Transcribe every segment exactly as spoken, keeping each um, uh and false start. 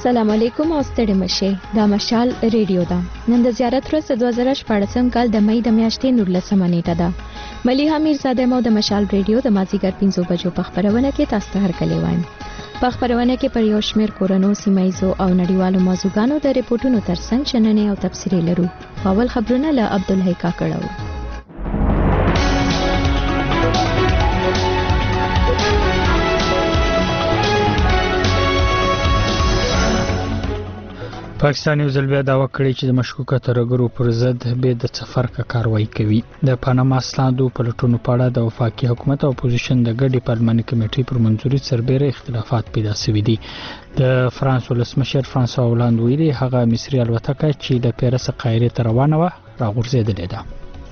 السلام علیکم او ستړي مشه دا مشال ریډیو دا نن د زیارت ورځ د دوه زره شپږم کال د مې د میاشتې نولسمه نیټه ده مليحه میرزاده مو د مشال ریډیو د مازیګر پنځو بجو په خبرونه کې تاسو ته هرکلی وایم په خبرونه کې پر یو شمېر کورونو سیمایزو او نړیوالو موضوعګانو د ریپورتونو ترڅنګ شننې او تفسیري لرو اول خبرونه له عبدالحی کاکړو پاکستان یو ځل بیا دعوا کړې چې د مشکوکه ترهګرو پر ضد به د څفرکه کاروایی کوي د پاناما اسنادو پلټونو په اړه د وفاقي حکومت او اپوزیشن د ګډې پارلماني کمیټې پر منځوري سربېره اختلافات پیدا شوي دي د فرانس ولسمشر فرانسوا هولند ویلي هغه مصري الوتکه چې د پیرس قاهرې ته روانه وه راغورځېدلې ده.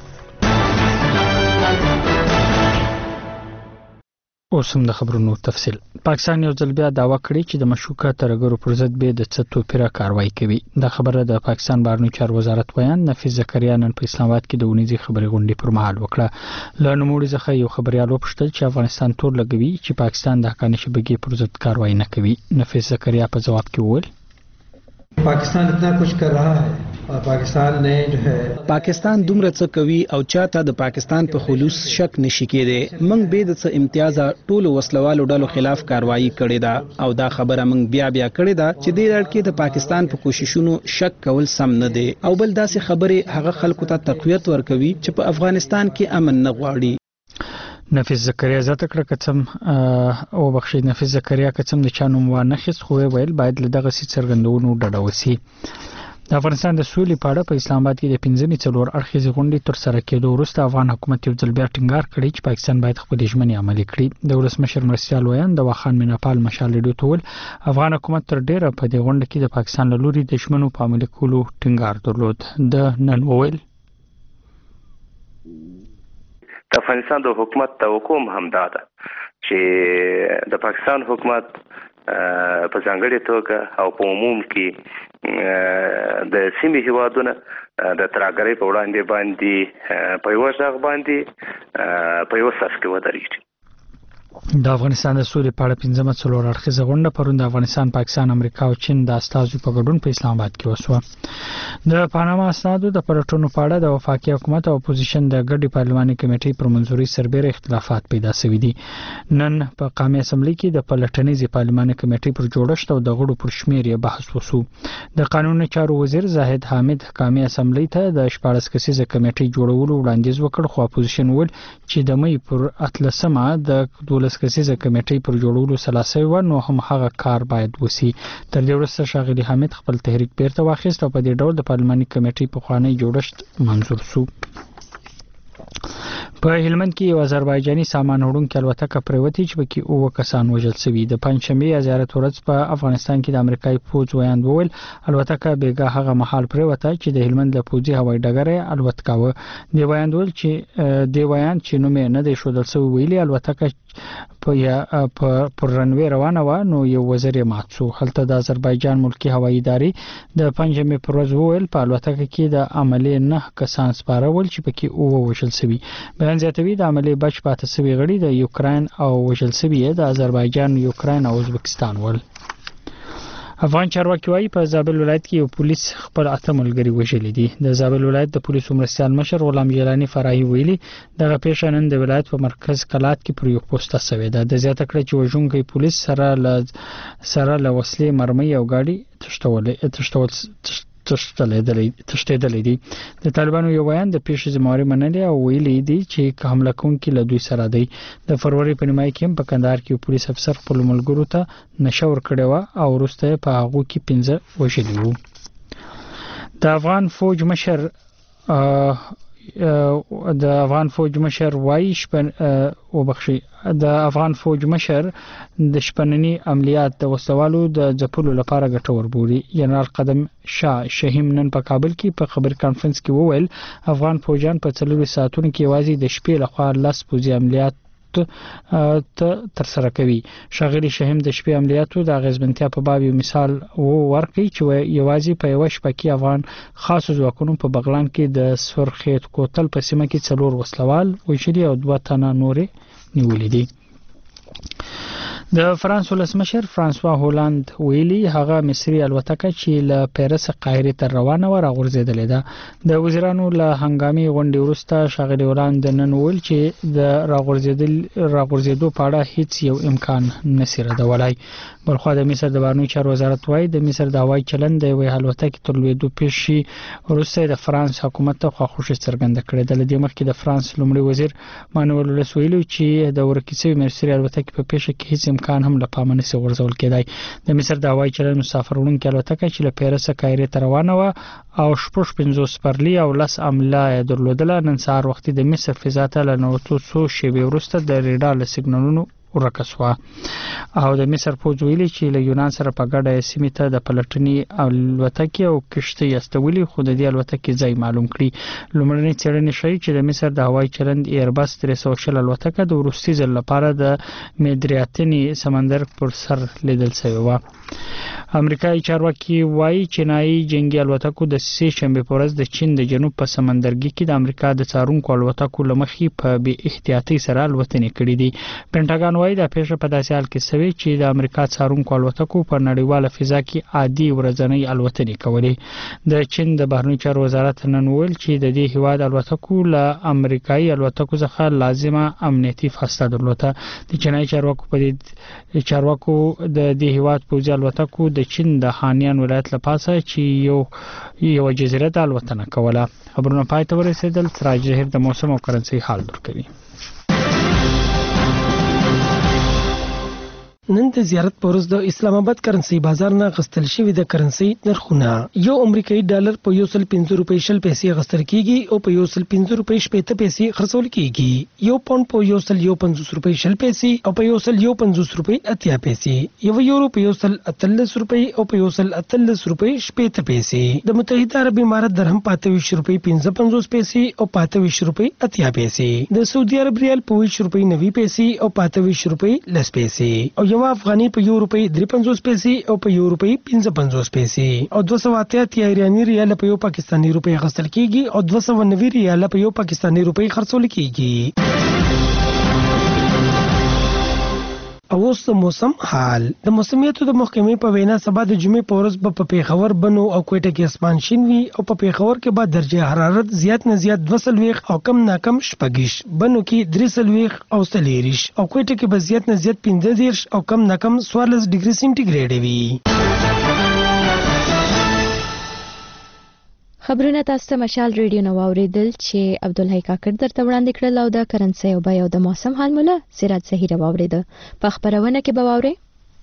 اوس هم د خبرونو تفصیل. پاکستان یو ځل بیا دعوا کړې چې د مشکوکه ترهګرو پر ضد به د څه توپیره کاروایی کوي. دا خبره د پاکستان بهرنیو چارو وزارت ویان نفیس زکریا نن په اسلام آباد کې د ونیزي خبري غونډې پر مهال وکړه. له نوموړي څخه یو خبريال وپوښتل چې افغانستان تور لګوي چې پاکستان د حقاني شبکې پر ضد کاروایی نه کوي. نفیس زکریا په جواب کې وویل पाकिस्तान इतना कुछ कर रहा है और पाकिस्तान ने जो है पाकिस्तान دومره څه کوي او چاته د پاکستان په خلوص شک نشي کېده. موږ به د څه امتیاز ټولو وسلوالو ډلو خلاف کاروایی کړې ده او دا خبره موږ بیا بیا کړې ده چې د لړ کې د پاکستان په کوششونو شک کول سم نه دي او بل داسې خبره هغه خلکو ته تقویت ورکوي چې په افغانستان کې امن نه غواړي. نفیس زکریا زته کړه کڅم او بخشي نفیس زکریا کڅم د چانو و نه خص خو ویل باید له دغه سي څرګندونو ډډه وسی. د افغانستان د سولې په اړه په اسلام آباد کې د پنځمې څلور اړخیزې غونډې تر سره کېدو وروسته افغان حکومت یو ځل بیا ټینګار کړی چې پاکستان باید خپل ژمنې عملي کړي. د ولسمشر مرستیال ویان د واخان میناپال مشال ریډیو ته ویل افغان حکومت تر ډیره په دې غونډه کې د پاکستان له لوري د ژمنو په عملي کولو ټینګار درلود. د نن ویل د افغانستان د حکومت توقع هم دا ده چې د پاکستان حکومت په ځانګړي توګه او په عموم کې د سیمې هیوادونو د ترهګرۍ په وړاندې باندې په یو ځای باندې په یو ساس کې ودرېږي. د افغانستان د سولې په اړه پنځمه څلور اړخیزه غونډه پرون د افغانستان، پاکستان، امریکا او چین د استازو په ګډون په اسلام آباد کې وشوه. د پاناما اسنادو د پلټونو په اړه د وفاقي حکومت او اپوزیشن د ګډې پارلماني کمیټې پر منځوري سربېره اختلافات پیدا شوي دي. نن په قومي اسمبلی کې د پلټنیزې پارلماني کمیټې پر جوړښت او د غړو پر شمیر یې بحث وشو. د قانون چارو وزیر زاهد حامد قومي اسمبلی ته د شپاړس کسیزه کمیټې جوړولو وړاندیز وکړ، خو اپوزیشن ول چې د مې پر اتلسمه د دولس کسیزه کمیټې پر جوړولو سلاسي و نو هم هغه کار باید وسی. تر دې وروسته ښاغلي حامد خپل تحریک بیرته واخیست او په دې ډول د پارلماني کمیټې په خوانی جوړښت منظور شو. په هلمند کې یو آذربایجاني سامان وړونکې الوتکه پریوتې چې پکې اووه کسان وژل شوي. د پنځشنبې زیارت ورځ په افغانستان کې د امریکایي پوځ ویان وویل الوتکه بیګا هغه مهال پریوته چې د هلمند له پوځي هوایي ډګر الوت کاوه. دی ویان ویل چې دی ویان چې نوم یې نه دی ښودل شوی ویلي الوتکه په یا پر رنوي روانه و نو یو وزیر مات شو. هلته د آذربایجان ملکی هوایي ادارې د پنځمې پر ورځ وویل په الوتکه کې د عملي نه کسان سپارول چې پکې اووه وژل شوي. بیان زیاتوي د عملي بچ پاتې شوي غړي د یوکراین او وژل شوي د آذربایجان، یوکراین او ازبکستان ول. افغان چارواکي وايي په زابل ولایت کې یو پولیس خپل اته ملګري وژلي دي. د زابل ولایت د پولیسو مرستیال مشر غلام جیلانی فراهي ویلي دغه پیښه نن د ولایت په مرکز کلات کې پر یو پوسټه شوې ده. د زیاته کړه چې وژونکي پولیس سره ل سره له وسلې مرمۍ او گاډي تشتولې تشتول تشتېدلې دي. د طالبانو یو بیان د پیښې ذمہواري منلې او ویلي دي چې حمله کوونکي له دوی سره دي. د فروری په نیمای کې په کندهار کې پولیس افسر خپل ملګرو ته نشه ورکړی و او وروسته په هغه کې پنځه وژلي وو. د افغان فوج مشر د افغان فوج مشر وایي شپن او بخشي د افغان فوج مشر د شپنني عملیات د وسوالو د ځپلو لپاره ګټور بولي. جنرال قدم شاه شهیم نن په کابل کې په خبر کانفرنس کې وویل افغان فوجان په څلور ساعتونو کې یوازې د شپې لخوا لاس پوزي عملیات ته تر سره کوي. شاغلی شهیم د شپې عملیاتو د غزبنتیا په باب یو مثال ورکړي چې یوازې په یو شپه کې افغان خاص ځواکونو په بغلان کې د سرخیت کوتل په سیمه کې څلور وسلوال وژلي او دوه تنه نورې نیولې دي. د فرانس ولسمشر فرانسوا هولاند ویلي هغه مصري الوتکه چې له پیرس قاهره ته روانه و راغورځېدلې ده. د وزیرانو له هنګامي غونډې وروسته ښاغلي هولاند نن ویل چې د راغورځېدل راغورځېدو په اړه هیڅ یو امکان نشي ردولای. بلخو د مصر د بهرنیو چارو وزارت وايي د مصر د هوایي چلند د یوې الوتکې تر لوېدو پیښې وروسته د فرانس حکومت ته خواخوشي څرګنده کړې ده. له دې مخکې د فرانس لومړي وزیر مانویل ولس ویلي چې د ورکې شوې مصري الوتکې په پیښه کې هیڅ امکان هم له پامه نشي غورځول کېدای. د مصر د هوایي چلند مسافر وړونکې الوتکه چې له پیرس قاهره ته روانه و او شپږ پنځوس پرلی او لس عمله درلودله نن سهار وختي د مصر فضا ته له نوتو څو شیبې وروسته د ریډار له سیګنالونو ورکسوا او د مصر پوځ ویلي چې له یونان سره په ګډه سیمې ته د پلټنې الوتکې او کشتۍ استولي خو د دې الوتکې ځای معلوم کړي. لومړنۍ څېړنې ښیي چې د مصر د هوایي چلند ایرباس درې سوه شل الوتکه د وروستي ځل لپاره د مدریاتني سمندر پر سر لیدل شوې و. امریکایي چارواکي وایي چینایي جنگي الوتکو د سې شنبې په ورځ د چین د جنوب په سمندرګي کې د امریکا د څارونکو الوتکو لمخې په بې احتیاطۍ سره الوتنې کړې دي. پینټاګان وايي دا پیښه په داسې حال کې شوې چې د امریکا څارونکو الوتکو په نړیواله فضا کې عادي ورځنۍ الوتنې کولې. د چین د بهرنیو چارو وزارت نن ویل چې د دې هیواد الوتکو له امریکایي الوتکو څخه لازمه امنیتي فاصله درلوده. د چینایي چارواکو په دې چارواکو د دې هیواد پوځي الوتکو د چین د هانیان ولایت له پاسه چې یو یو جزیره ته الوتنه کوله. خبرونه پای ته ورسېدل. سراج جهیر د موسم او کرنسي حال درکوي. نن د زیارت پورز د اسلام آباد کرنسي بازار نه غستل شوی د کرنسي نرخونه یو امریکایي ډالر په یو سل پنځه روپۍ شل پیسې غستل کیږي او په یو سل پنځه روپۍ شپږ پیسې خرڅول کیږي. یو پاوند په یو سل یو پنځوس روپۍ شل پیسې او په یو سل یو پنځوس روپۍ اتیا پیسې. یو یورو په یو سل اتلس روپۍ او په یو سل اتلس روپۍ شپږ پیسې. د متحده عرب امارات درهم په اته روپۍ پنځه پنځوس پیسې او په اته روپۍ اتیا پیسې. د سعودي عرب ریال په ویش روپۍ نوي پیسې او په اته روپۍ لس پیسې. او یو افغاني په یو روپۍ درې پنځوس پیسې او په یو روپۍ پنځه پنځوس پیسې. او دوه سوه اتیا ایراني ریال په یو پاکستاني روپۍ غستل کیږي او دوه سوه نوي ریال په یو پاکستاني روپۍ خرڅول کیږي. او اوس د موسم حال. د موسمیاتو د محکمې په وینا سبا د جمعې په ورځ به په پیښور بنو او کوټه کې اسمان شین وي او په پیښور کې به درجه حرارت زیات نه زیات دوه سلويخ او کم نه کم شپږیش، بنو کې درې سلويخ او څلېریش او کوټه کې به زیات نه زیات پنځه دیرش او کم نه کم څوارلس ډیګري سنټیګریډ وي. خبرونه تاسو ته مشال ریډیو نو اوریدل چې عبدالحی کاکړ درته وړاندې کړل او د کرنسي او بیا د موسم حال مولا سراج زهیره واوریده. په خبرونه کې به واوري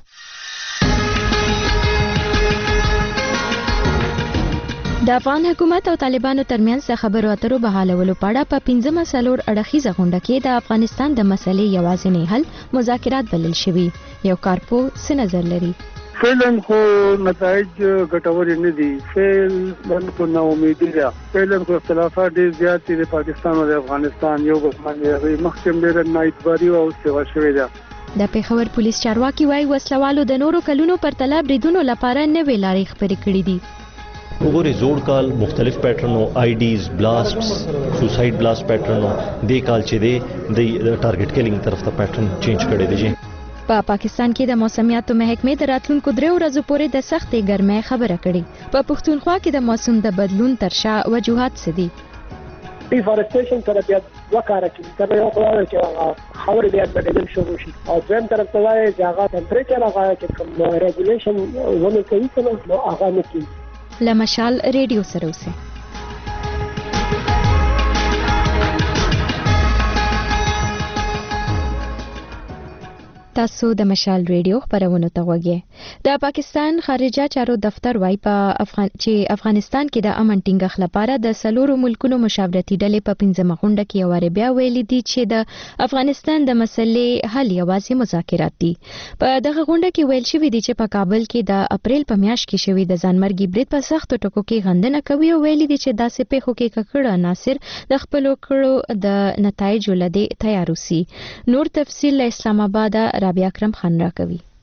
د افغان حکومت او طالبانو ترمنځ د خبرو اترو بحالولو په اړه په پنځمه څلور اړخیزه غونډه کې د افغانستان د مسلې یوازینی حل مذاکرات بلل شوي. یو کارپو څه نظر لري؟ فعلا خو نتایج ګټور نه دي. فعلا خو نا امیدي ده. فعلا خو اختلافات ډېر زیات دي د پاکستان او د افغانستان. یو بل باندې مخکې ډېر نااعتباري او سیوا شوې ده. د پیښور پولیس چارواکي وايي وسلوالو د نورو کلونو پر تله بریدونو لپاره نوې لارې خپرې کړې دي. وګورئ زوړ کال مختلف پیټرنو آی ډیز بلاسټس سوساید بلاست پیټرنو دې کال چې دی د ټارګټ کیلینګ طرف ته پیټرن چینج کړی دی. په پا پاکستان کې د موسمیاتو محکمې د راتلونکو درې ورځو پورې د سختې ګرمۍ خبره کړې. په پښتونخوا کې د موسم د بدلون تر شا وجوهات څه دي؟ ډیفارسټیشن سره بیا دوه کاره کوي. تر یو خو چې خاورې بیا بدلون شروع شي او دویم طرف ته وایي چې هغه ټمپریچر هغه چې کوم ریګولیشن ونه کوي نو هغه نه کوي. له مشال ریډیو سره اوسئ. تاسو د مشال ریډیو خبرونه ته وګورئ. د پاکستان خارجه چارو دفتر وايي په افغان چې افغانستان کې د امن ټینګښت لپاره د سلورو ملکونو مشاورتي ډلې په پنځمه غونډه کې یو بیا ویلي دي چې د افغانستان د مسلې حل یوازې مذاکرات دي. په دغه غونډه کې ویل شوی دی چې په کابل کې د اپریل په میاشت کې شوی د ځانمرګي برید په سختو ټکو کې غندنه کوي او ویلي دي چې داسې پیښو کې ککړه عناصر د خپلو کړو د نتایجو لدې تیار وسی. نور تفصیل له اسلام آباد رابعه اکرم خان راکوي.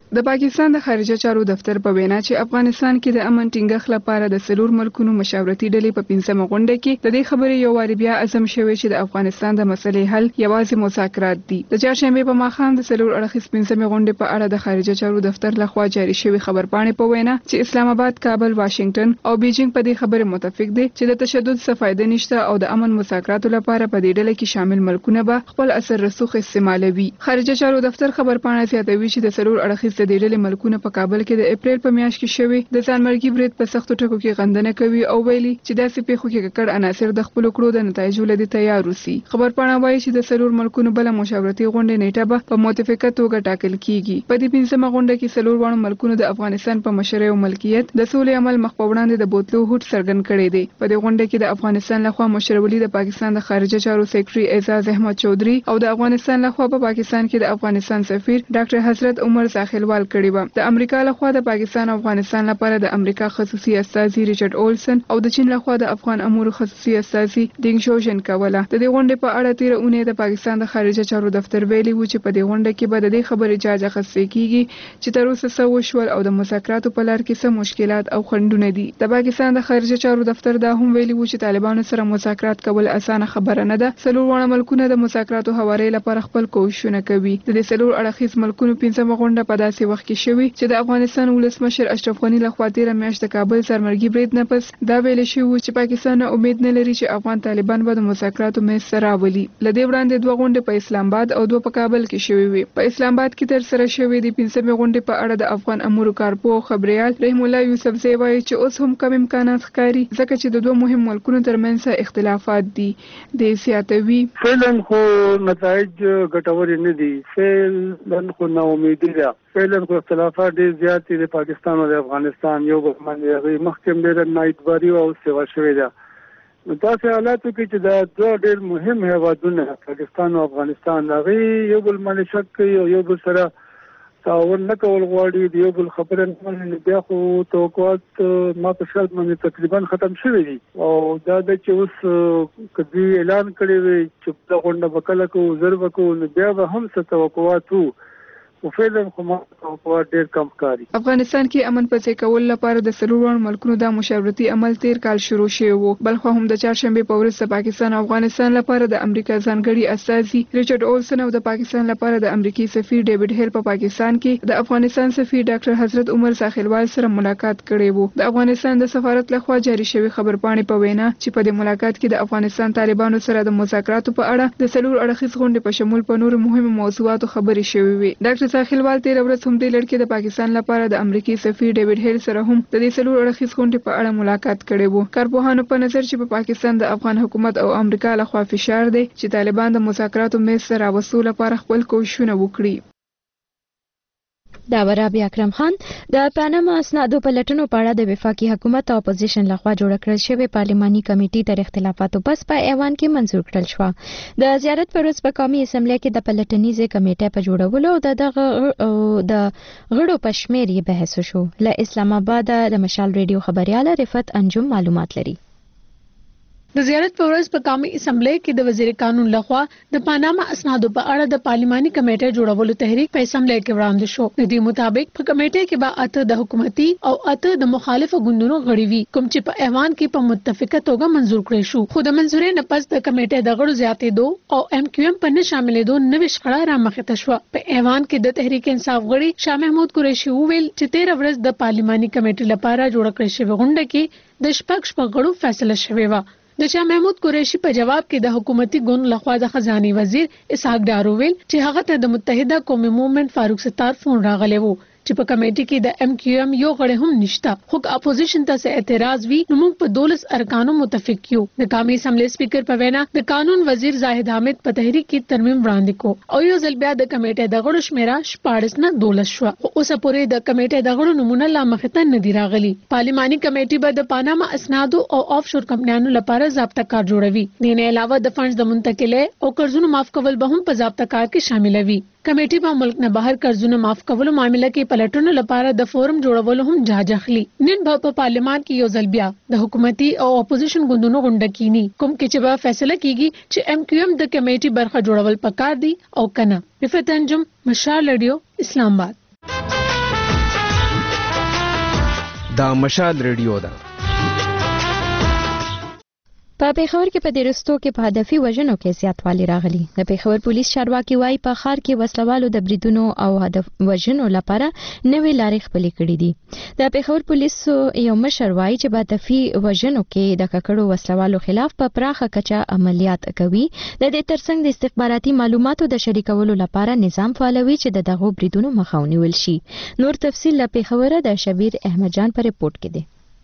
د پاکستان د خارجه چارو دفتر په وینا چې افغانستان کې د امن ټینګښت لپاره د سلور ملکونو مشاورتي ډلې په پنځمه غونډه کې د دې خبرې یو واری بیا عزم شوی چې د افغانستان د مسلې حل یوازې مذاکرات دي. د چهارشنبه په ماښام د سلور اړخیز پنځمه غونډې په اړه د خارجه چارو دفتر لخوا جاری شوی خبرپاڼې په وینا چې اسلام آباد، کابل، واشنگټن او بیجینګ په دې خبره متفق دي چې د تشدد څخه فائدہ نشته او د امن مذاکراتو لپاره په دې ډله کې شامل ملکونه به خپل اثر رسوخ استعمالوي. خارجه چارو دفتر خبرپاڼه زیاتوي چې د سلور اړخیز د دې ډلې ملکونه په کابل کې د اپریل په میاشت کې شوی د ځانمرګي برید په سختو ټکو کې غندنه کوي او ویلي چې داسې پیښو کې ککړ عناصر د خپل کړو د نتایجو لدی تیار وسی. خبرپاڼه وایي چې د سلور ملکونو بل مشاورتي غونډه نیټه به په متفقه توګه ټاکل کیږي. په دې پنځمه غونډه کې سلور وړ ملکونو د افغانستان په مشرۍ او ملکیت د سولې عمل مخ په وړاندې د بوتلو هوټ څرګند کړی دی. په دې غونډه کې د افغانستان لخوا مشرولي د پاکستان د خارجه چارو سیکرټري اعزاز احمد چودھری او د افغانستان لخوا په پا پاکستان کې د افغانستان سفیر ډاکټر حضرت عمر ساحلوال کړی و. د امریکا لخوا د پاکستان او افغانستان لپاره د امریکا خصوصي استازي ریچارډ اولسن او د چین لخوا د افغان امور خصوصي استازي دینګ شوژن کوله. د دې غونډې په اړه تیر اونۍ د پاکستان د خارجه چارو دفتر ویلي و چې په دې غونډه کې به د دې خبرې جاج اخیستل کیږي چې تر اوسه څه وشول او د مذاکراتو په لار کې څه مشکلات او خنډونه دي. د پاکستان د خارجه چارو دفتر دا هم ویلي و چې طالبانو سره مذاکرات کول اسانه خبره نه ده. سلور وړ ملکونه د مذاکراتو هواري لپاره خپل کوښښونه کوي. د دې سلور اړخیز ملکونو پنځمه غونډه په داسې وخت کې شوې چې د افغانستان ولسمشر اشرف غنی لخوا تیر میاشت د کابل ځانمرګي برید نه پس دا ویل شوی چې پاکستان امید نه لري چې افغان طالبان به د مذاکراتو مېز سره راولي. لدې وړاندې دوه غونډې په اسلام آباد او دوه په کابل کې شوې وي. په اسلام آباد کې تر سره شوې د پنځمه غونډې په اړه د افغان امور کارپو خبريال رحم الله یوسف زی وایي چې اوس هم کم امکانات ښکاري ځکه چې د دوه مهم ملکونو ترمنځ اختلافات دي. د سیاتوي فعلا خو نتایج ګټور نه دي، فعلا خو نا امیدي ده، فعلا خو اختلافات ډېر زیات دي د پاکستان او د افغانستان یو بل باندې مخکې ډېر نااعتباري او سیوا شوې ده. نو تاسو حالاتو کې چې دا دوه ډېر مهم هیوادونه پاکستان او افغانستان هغه یو بل باندې شک کوي او یو بل سره تعاون نه کول غواړي، د یو بل خبره نه مني. بیا خو توقعات ما په شرط باندې تقریبا ختم شوي دي او دا د چې اوس کدي اعلان کړی وي چې په غونډه وکړه کو زر وکړو نو بیا به هم څه توقعات وو او فعلا خو ما توقعات ډېر کم کاری. افغانستان کې امن پسې کول لپاره د سلور ملکونو د مشاورتي عمل تیر کال شروع شوی وو. بل خو هم د چهارشنبه په ورځ د پاکستان او افغانستان لپاره د امریکا ځانګړي استازي ریچارډ اولسن او د پاکستان لپاره د امریکایي سفیر ډیوډ هیل په پاکستان کې د افغانستان سفیر ډاکټر حضرت عمر ساحلوال سره ملاقات کړی وو. د افغانستان د سفارت لخوا جاری شوی خبرپاڼې په وینا چې په دې ملاقات کې د افغانستان طالبانو سره د مذاکراتو په اړه د سلور اړخیز غونډې په شمول په نورو مهمو موضوعاتو خبرې شوې وي. ډاکټر ساحلوال تیر ورځ هم د لړکې د پاکستان لپاره د امریکایي سفیر ډیوډ هیل سره هم د دې سلور اړخیز غونډې په اړه ملاقات کړی وو. کارپوهانو په نظر چې په پاکستان د افغان حکومت او امریکا لخوا فشار دی چې طالبان د مذاکراتو میز سره راوستلو لپاره خپل کوښښونه وکړي. دا ورابي اکرم خان د پاناما اسنادو په لټونو په اړه د وفاقي حکومت او اپوزیشن لخوا جوړ کړل شوی پارلماني کمیټې تر اختلافاتو پس په ایوان کې منظور کړل شو. د زیارت پر ورځ په قومي اسمبلی کې د پلټنیزې کمیټې په جوړولو او د دغه د غړو په شمیر یې بحث وشو. له اسلام آباد د مشال ریډیو خبريال رفت انجم معلومات لري. د زیارت په ورځ په قومي اسمبلی کې د وزیر قانون لخوا د پاناما اسنادو په اړه د پارلماني کمیټې جوړولو تحریک په اسمبلی کې وړاندې شو. د دې مطابق په کمیټې کې به اته د حکومتي او اته د مخالفو ګوندونو غړي وي کوم چې په ایوان کې په متفقه توګه منظور کړی شو. خو د منځورۍ نه پس د کمیټې د غړو زیاتېدو او ام کیو ام په نه شاملېدو نوې شخړه رامخته شوه. په ایوان کې د تحریک انصاف غړي شاه محمود قریشي وویل چې تیر ورځ د پارلماني کمیټې لپاره جوړ کړل شوی غونډه کې د شپږ شپږ غړو فیصله شوې و. د شاه محمود قریشي په جواب کې د حکومتي ګوند لخوا د خزاني وزیر اسحاق ډار ویل چې هغه ته د متحده قومي موومېنټ فاروق ستار فون راغلی وو چې په کمیټې کې د ام کیو ام یو غړی هم نشته. خو اپوزیشن ته څه اعتراض وی نو موږ په دولس ارکانو متفق یو. د قومي اسمبلی سپیکر په وینا د قانون وزیر زاهد حامد په تحریک کې ترمیم وړاندې کو او یو ځل بیا د کمیټې د غړو شمیره شپاړس نه دولس شو. خو اوسه پورې د کمیټې د غړو نمونه لا مخته نه دی راغلي. پارلماني کمیټې به د پاناما اسنادو او آف شور کمپنیانو لپاره ضابطه کار جوړوي. د نه علاوه د فنډز د منتقلۍ او قرضونو معاف کول به هم په ضابطه کار کې شامل وي. کمیټې په ملک نه بهر قرضونه معاف کولو معاملې کې پلټونو لپاره د فورم جوړولو هم جاج اخلي. نن په پارلمان کې یو ځل بیا د حکومتي او اپوزیشن ګوندونو غونډه کینی کوم کې چې به فیصله کیږي چې ام کیو ام د کمیټې برخه جوړول پکار دي او کنه. رفت انجم مشال ریډیو اسلام آباد. دا مشال ریډیو ده. په پیښور کې په دیرستو کې په هدفي وژنو کې زیاتوالی راغلی. د پیښور پولیس چارواکي وايي په ښار کې وسلوالو د بریدونو او هدف وژنو لپاره نوې لارې خپلې کړې دي. د پیښور پولیسو یو مشر وايي چې په هدفي وژنو کې د ککړو وسلوالو خلاف په پراخه کچه عملیات کوي. د دې ترڅنګ د استخباراتي معلوماتو د شریکولو لپاره نظام فعالوي چې د دغو بریدونو مخه ونیول شي. نور تفصیل له پیښوره د شبیر احمد جان په ریپورت کې دی.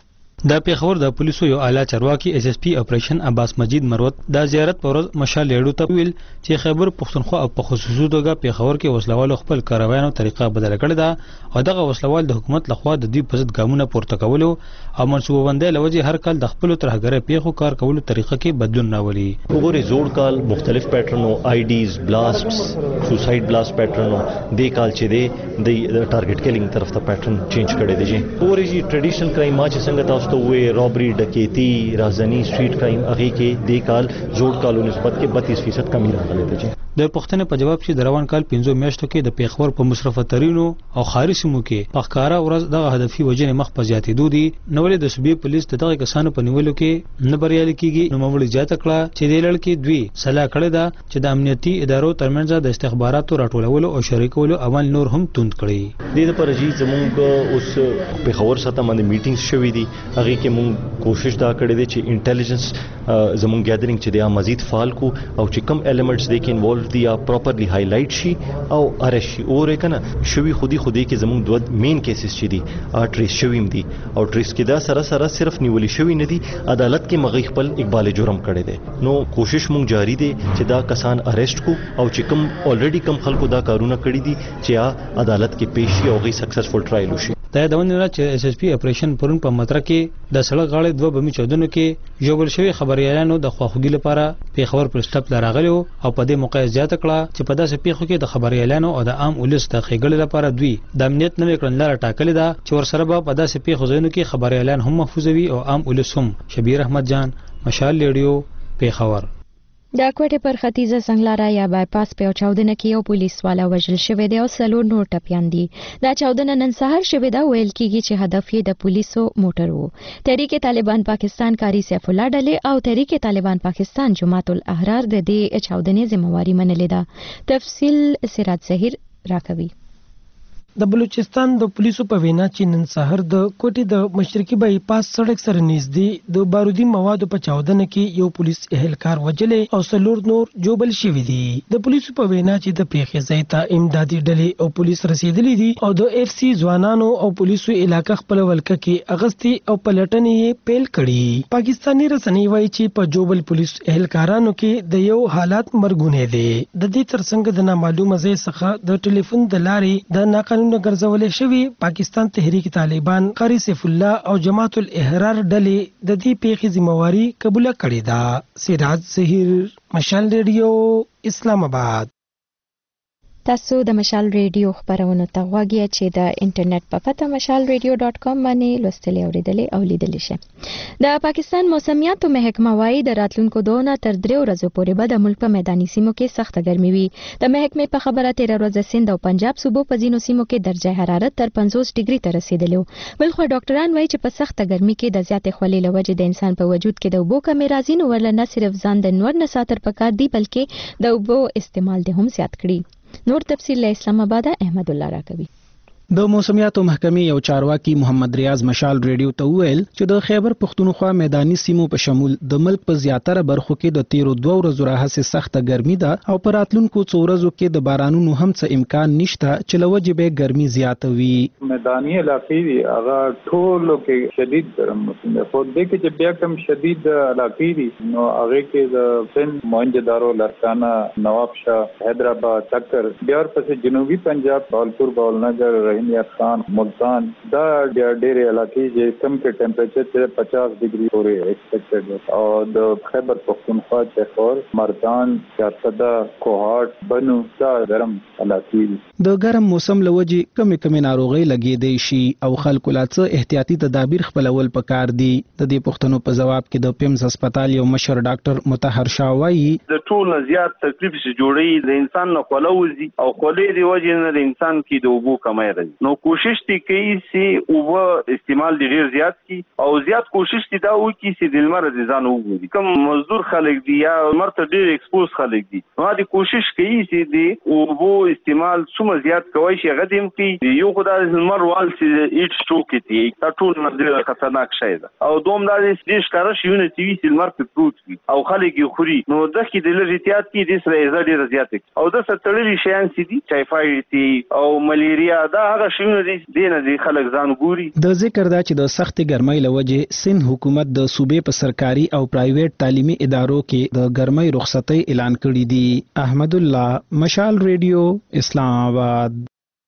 د پیښور د پولیسو یو اعلی چارواکي ایس ایس پی اپریشن عباس مجید مروت د زیارت پر ورځ مشال ریډیو ته ویل چې خیبر پښتونخوا او په خصوصي توګه پیښور کې وسلوالو خپل کاروایانو طریقه بدل کړې ده او دغه وسلوال د حکومت لخوا د دوی په ضد ګامونه پورته کولو او منصوبه بندۍ لوجه هر کال د خپل ترهګرۍ پیښو کار کولو طریقه کې بدلون راولي. وګورئ زوړ کال مختلف پیټرنو آی ډیز بلاسټس سوسایډ بلاست پیټرنو د کال چې دی د ټارګټ کیلینګ طرف ته پیټرن چینج کړی دی. وګورئ چې ټریډیشنل کرایم ما چې څنګه تاسو ته وې رابری ډکیتی رازنی سټریټ کرایم هغه کې د کال زوړ کالو نسبت کې بتیس فیصد کمی راغلی دی. د پښتنې په جواب چې د روان کال پنځو میاشتو کې د پیښور په مصرفه ترینو او خاري سیمو کې په ښکارا ورځ دغه هدفي وژنې مخ په زیاتېدو دي. نو ولې د صوبې پولیس د دغه کسانو په نیولو کې نه بریالي کیږي. نو مموړي زیاته کړه چې د لړ کې دوی سلا کړې ده چې د امنیتي ادارو ترمنځ د استخباراتو راټولولو او شریکولو عمل نور هم توند کړي. د دې پر جی زموږ اوس پیښور سره باندې میټینګز شوې دي. هغه کې موږ کوشش دا کړې دي چې انټيليجنس زموږ ګیدرینګ چې د مزید فعال کو او چې کم ایلیمنټس دي کې انوالو دي یا پراپرلی هایلایټ شي او ارش شي. اور کنه شوی خودي خودي کې زموږ دوه مین کیسز چې دي ټریس شویم دي او ټریس کې دا سره سره صرف نیولې شوی نه دي عدالت کې مغی خپل اقبال جرم کړي دي. نو کوشش مونږ جاری دي چې دا کسان اریسټ کو او چې کوم الریډي کم خلکو دا کارونه کړی دي چې عدالت کې پیش شي او غي سکسسفل ټرایل وشي. دا د ونې چې ایس ایس پی اپریشن پرون په متره کې د سړک غاړې دوه بمي چودنو کې جوړ شوی خبريالانو د خواخوږي لپاره پیښور پر سټاپ لراغلی او په دې موقع زیاته کړه چې په داسې پیښو کې د خبريالانو او د عام ولس د ښېګړې لپاره دوی د امنیت نوې کړنلاره ټاکلې ده چې ورسره به په داسې پیښو ځایونو کې خبريالان هم محفوظ وي او عام ولس هم. شبیر احمد جان مشال ریډیو پیښور. د کوټې پر ختیځه څنګلاره یا بایپاس په چاودنه کې یو پولیس والا وژل شوی دی او څلور نور ټپیان دي. دا چاودنه نن سهار شوې ده. ویل کېږي چې هدف یې د پولیسو موټر و. تحریک طالبان پاکستان کاری سیف الله ډلې او تحریک طالبان پاکستان جماعت الاحرار د دې چاودنې ذمہواری منلې ده. تفصیل سراج ظهیر راکوي. د بلوچستان د پولیسو په وینا چې نن سهار د کوټې د مشرقي بایپاس سړک سره نږدې د بارودي موادو په چاودنه کې یو پولیس اهلکار وجلې او څلور نور جوبل شوي دي. د پولیسو په وینا چې د پیښې ځای ته امدادي ډلې او پولیس رسیدلي دي او د اف سی ځوانانو او پولیسو علاقه خپل ولکه کې اغستی او پلټنې یې پیل کړي. پاکستانی رسنۍ وایي چې په جوبل پولیس اهلکارانو کې د یو حالات مرګونه دي. د دې ترڅنګ د نامعلومه ځای څخه د ټلیفون د لارې د ناقانونه ګرځولې شوی پاکستان تحریک طالبان قاری سیف الله او جماعت الاحرار ډلې د دې پیښې ذمہواری قبول کړې ده. سراج ظهیر مشال ریډیو اسلام آباد. تاسو د مشال ریډیو خبرونه ته غواړئ چې د انټرنیټ په پته مشال ریډیو ډاټ کام باندې لوستلې اوریدلې او لیدلې شئ. د پاکستان موسمیاتو محکمه وايي د راتلونکو دوه نه تر درې ورځې پورې به د ملک په میداني سیمو کې سخته ګرمي وي. د محکمې په خبره تیر ورځ سند او پنجاب صوبو په ځینو سیمو کې درجه حرارت تر پنځوس ډیګري ته رسیدلی و. بلخو ډاکټران وایي چې په سخته ګرمي کې د زیاتې خولې له وجې د انسان په وجود کې د اوبو کمی راځي. نو ورله نه صرف ځان د نور نه ساتر پکار دی بلکې د اوبو استعمال دې هم زیات کړي. نور تفصیل له اسلام آباد احمد الله راکوي. د موسمیاتو محکمې یو چارواکي محمد ریاض مشال ریډیو ته وویل چې د خیبر پښتونخوا میداني سیمو په شمول د ملک په زیاتره برخو کې د تیرو دوه ورځو راهیسې سخته ګرمي ده او په راتلونکو څو ورځو کې د بارانونو هم څه امکان نشته چې له وجې به ګرمي زیاته وي. میداني علاقې دي هغه ټولو کې شدید ګرم موسم دی. خو دې کې چې بیا کم شدید علاقې دي نو هغه کې د سند موهنجدارو لرکانه نواب شاه حیدرآباد ټکر بیا ورپسې جنوبي پنجاب راولپور باولنګر یار خان ملتان دا ډېرې علاقې چې کم کې ټمپریچر پچاس ډیګري پورې ایکسپیکټډ او د خیبر پختونخوا چخور مردان چارسده کوهاټ بنو دا ګرم علاقې دي. د ګرم موسم لوجې کمې کمې ناروغۍ لګېدای شي او خلکو لا څه احتیاطي تدابیر خپلول پکار دي. د دې پوښتنو په جواب کې د پیمز هسپتال یو مشر ډاکټر مطهر شاه وایي د ټول نه زیات تکلیف چې جوړي د انسان نه خولوزي او خولې دی وجه نه د انسان کې د اوبو کمی راځي. راځي. نو کوشش دي کوي چې او استعمال ډیر زیات کی او زیات کوشش دي دا وکړي چې د لمر د ځان وګوري. کوم مزدور خلک دي یا مرته ډیر ایکسپوز خلک دي نو دا کوشش کوي چې د او استعمال څومره زیات کوي چې غدیم کی یو خدای لمر وال چې ایټ سټوک دي دا ټول مزدور خطرناک شي ده او دوم دا د ښکارا شيونه چې وی چې لمر په پروت وي او خلک یې خوري نو د کې د لږ احتیاط کې د سره ډیر زیات او د ستړي شیان چې دي ټایفاید او ملیریا دا هغه شیونه دي دینه دي خلک ځان ګوري. د ذکر دا چې د سخت ګرمۍ لوجه سند حکومت د صوبې په سرکاري او پرایویټ تعلیمي ادارو کې د ګرمۍ رخصتۍ اعلان کړی دی. احمد الله، مشال ریډیو، اسلام آباد.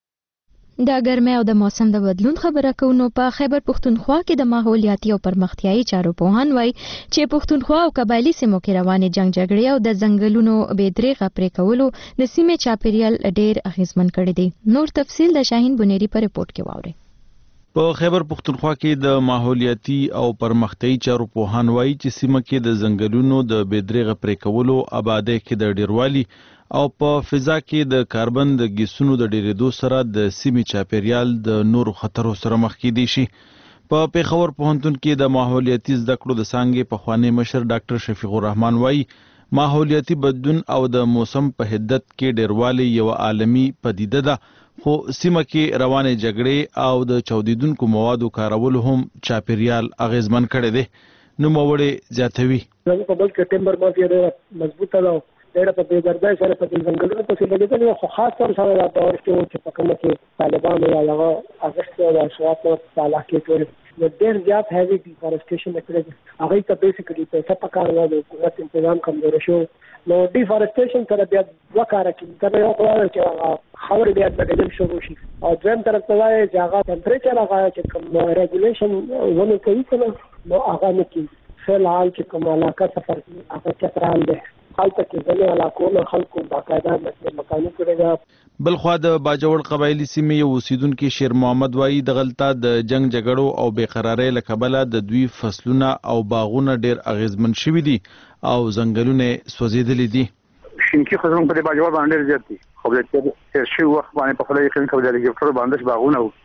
د ګرمۍ او د موسم د بدلون خبره کوو په خیبر پښتونخوا کې د ماحولیاتي او پرمختیایي چارو پوهان وایي چې پښتونخوا او قبایلی سیمو کې روانې جنگ جګړې او د ځنګلونو بېدریغه پرې کولو د سیمې چاپیریال ډېر اغیزمن کړی دی. نور تفصیل د شاهین بنيري په رپورت کې واورئ. په خیبر پښتونخوا کې د ماحولیاتي او پرمختیایي چارو پوهان وایي چې سیمه کې د ځنګلونو د بېدریغه پرې کولو، آبادۍ کې د ډیروالي او په فضا کې د کاربن د ګیسونو د ډیریدو سره د سیمې چاپیریال د نورو خطرو سره مخ کیدی شي. په پیښور پوهنتون کې د ماحولیاتي زده کړو د څانګې پخوانی مشر ډاکټر شفیق الرحمن وایي ماحولیاتي بدلون او د موسم په حدت کې ډیروالی یو عالمی پدیده ده خو سیمه کې روانې جګړې او د چاودیدونکو موادو کارول هم چاپیریال اغیزمن کړي دي. نو موړې زیاتوي په بل کې ټیمبر مافیا ډېره مضبوطه ده ډېر په دې ځای سره په ځنګلونو پسې لګیدل خو خاص طور سره دا دور چې په کومه کې طالبانو یا هغه اگست او اشواط په علاقې کې نو ډېر زیات هیوي ډیفارسټیشن کړی هغه ته بیسیکلی په څه پکار نه د حکومت تنظیم کمزور شو نو ډیفارسټیشن سره بیا وکړه چې دا یو خبره چې خاور بیا د بدلون شروع شي او ځم طرف ته وایي چې هغه ټمپریچر هغه چې کوم ریګولیشن ونه کوي کنه نو هغه نه کوي فل حال چې کوم علاقه سفر هغه چترال ده حالت کې ځنې علاقو نه خلکو باقاعده مکاني کړی دا. بل خوا د باجوړ قبایلی سیمې یو اوسیدونکو شیر محمد وایي د غلطه د جنگ جګړو او بېقرارۍ له کبله د دوی فصلونه او باغونه ډېر اغیزمن شوي دي او ځنګلونه سوځېدلي دي. شینکي خو زموږ په دې باجوړ باندې ډېر زیات دي خو د تېر شوي وخت باندې په خپله یقین کوو د هلیکاپټر باندې باغونه وو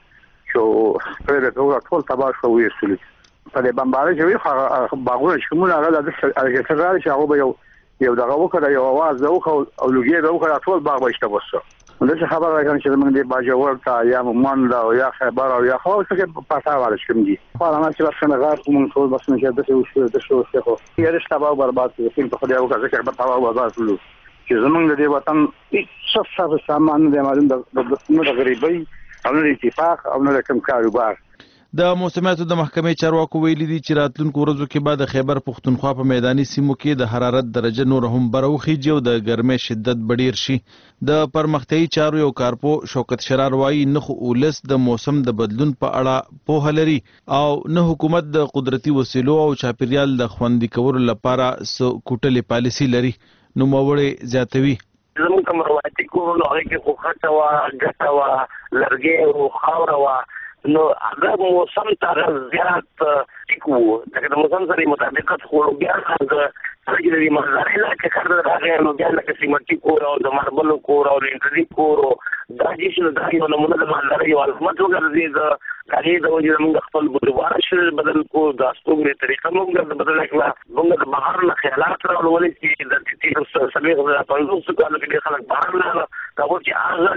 چې پرې د ټول تباه شو ویستلي په دې بمبارۍ چې وي خو باغونه چې کومونه هغه د هلیکاپټر راغلی چې هغه به یو یو دغه وکړه یو आवाज دا وکړه او لوګي دا وکړه ټول باغ بهشته وسو نو څه خبره راځي چې موږ دې باجوړ ته یا مونږ او یا خبر او یا خو څه پتا واره کوم دي خو انا چې ورسره غار کوم ټول بس نه د څه وشو د شو څه خو یې رښتا باغ برباد کړي په خو دا وکړه چې برباد او برباد کړو چې زمونږ د وطن هیڅ څه سامان نه معلوم د د غریبۍ او نه اتفاق او نه کوم کاروبار. د موسمیاتو د محکمې چارواکو ویلي دي چې راتلونکو ورځو کې بعد خیبر پښتونخوا په میداني سیمو کې د حرارت درجه نور هم بروخیږي او د ګرمۍ شدت بډیر شي. د پرمختیایي چارو یو کارپو شوکت شرار وایي نه خو اولس د موسم د بدلون په اړه پوهه لري او نه حکومت د قدرتي وسیلو او چاپیریال د خوندي کولو لپاره څه کوټلې پالیسي لري. نو موړې زیاتوي زموږ کوم روایتي کورونه هغه کې خو خټه وا ګټه وا لرګي او خاور وا نو هغه موسم ته زیات ټیکو دا د موسم سره مطابقت خو بیا هغه سړي د مزارې لا کې کار راغی نو بیا لکه سیمټي کور او د ماربل کور او د انټری کور دا چې دا یو نمونه د مزارې یو علامت وګرځي د کاري د وجه موږ خپل بډوار شل بدل کو د استوګري طریقه موږ بدل کړه موږ د بهر نه خیالات راولې چې د دې سمې غوډه په نوڅ کولو کې خلک بهر نه دا و چې هغه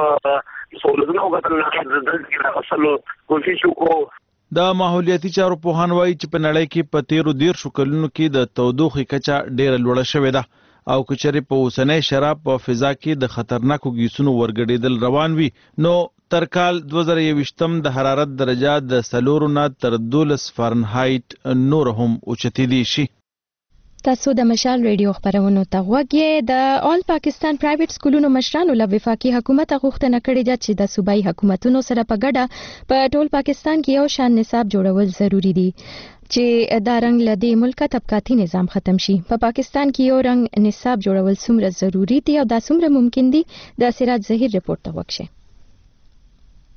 کم سولونه وکړل نه د دې اصل کوشش وکړو. د ماحولیاتي چارو پوهان وایي چې په نړۍ کې په تیرو دیرشو کلونو کې د تودوخې کچه ډېره لوړه شوې ده او که چېرې په اوسنۍ شراب په فضا کې د خطرناکو ګیسونو ورګډېدل روان وي نو تر کال دوه زره یوویشتم د حرارت درجه د څلورو نه تر دولس فارنهایت نور هم اوچتېدی شي. تاسو د مشال ریډیو خبرونو ته غوږ یې. د آل پاکستان پرایویټ سکولونو مشرانو له وفاقي حکومت غوښتنه کړې ده چې د صوبایي حکومتونو سره په ګډه په ټول پاکستان کې یو شان نصاب جوړول ضروری دي چې دا رنګ له دې ملکه طبقاتي نظام ختم شي. په پاکستان کې یو رنګ نصاب جوړول څومره ضروری دي او دا څومره ممکن دي د سراج ظهیر رپورت ته وکړئ.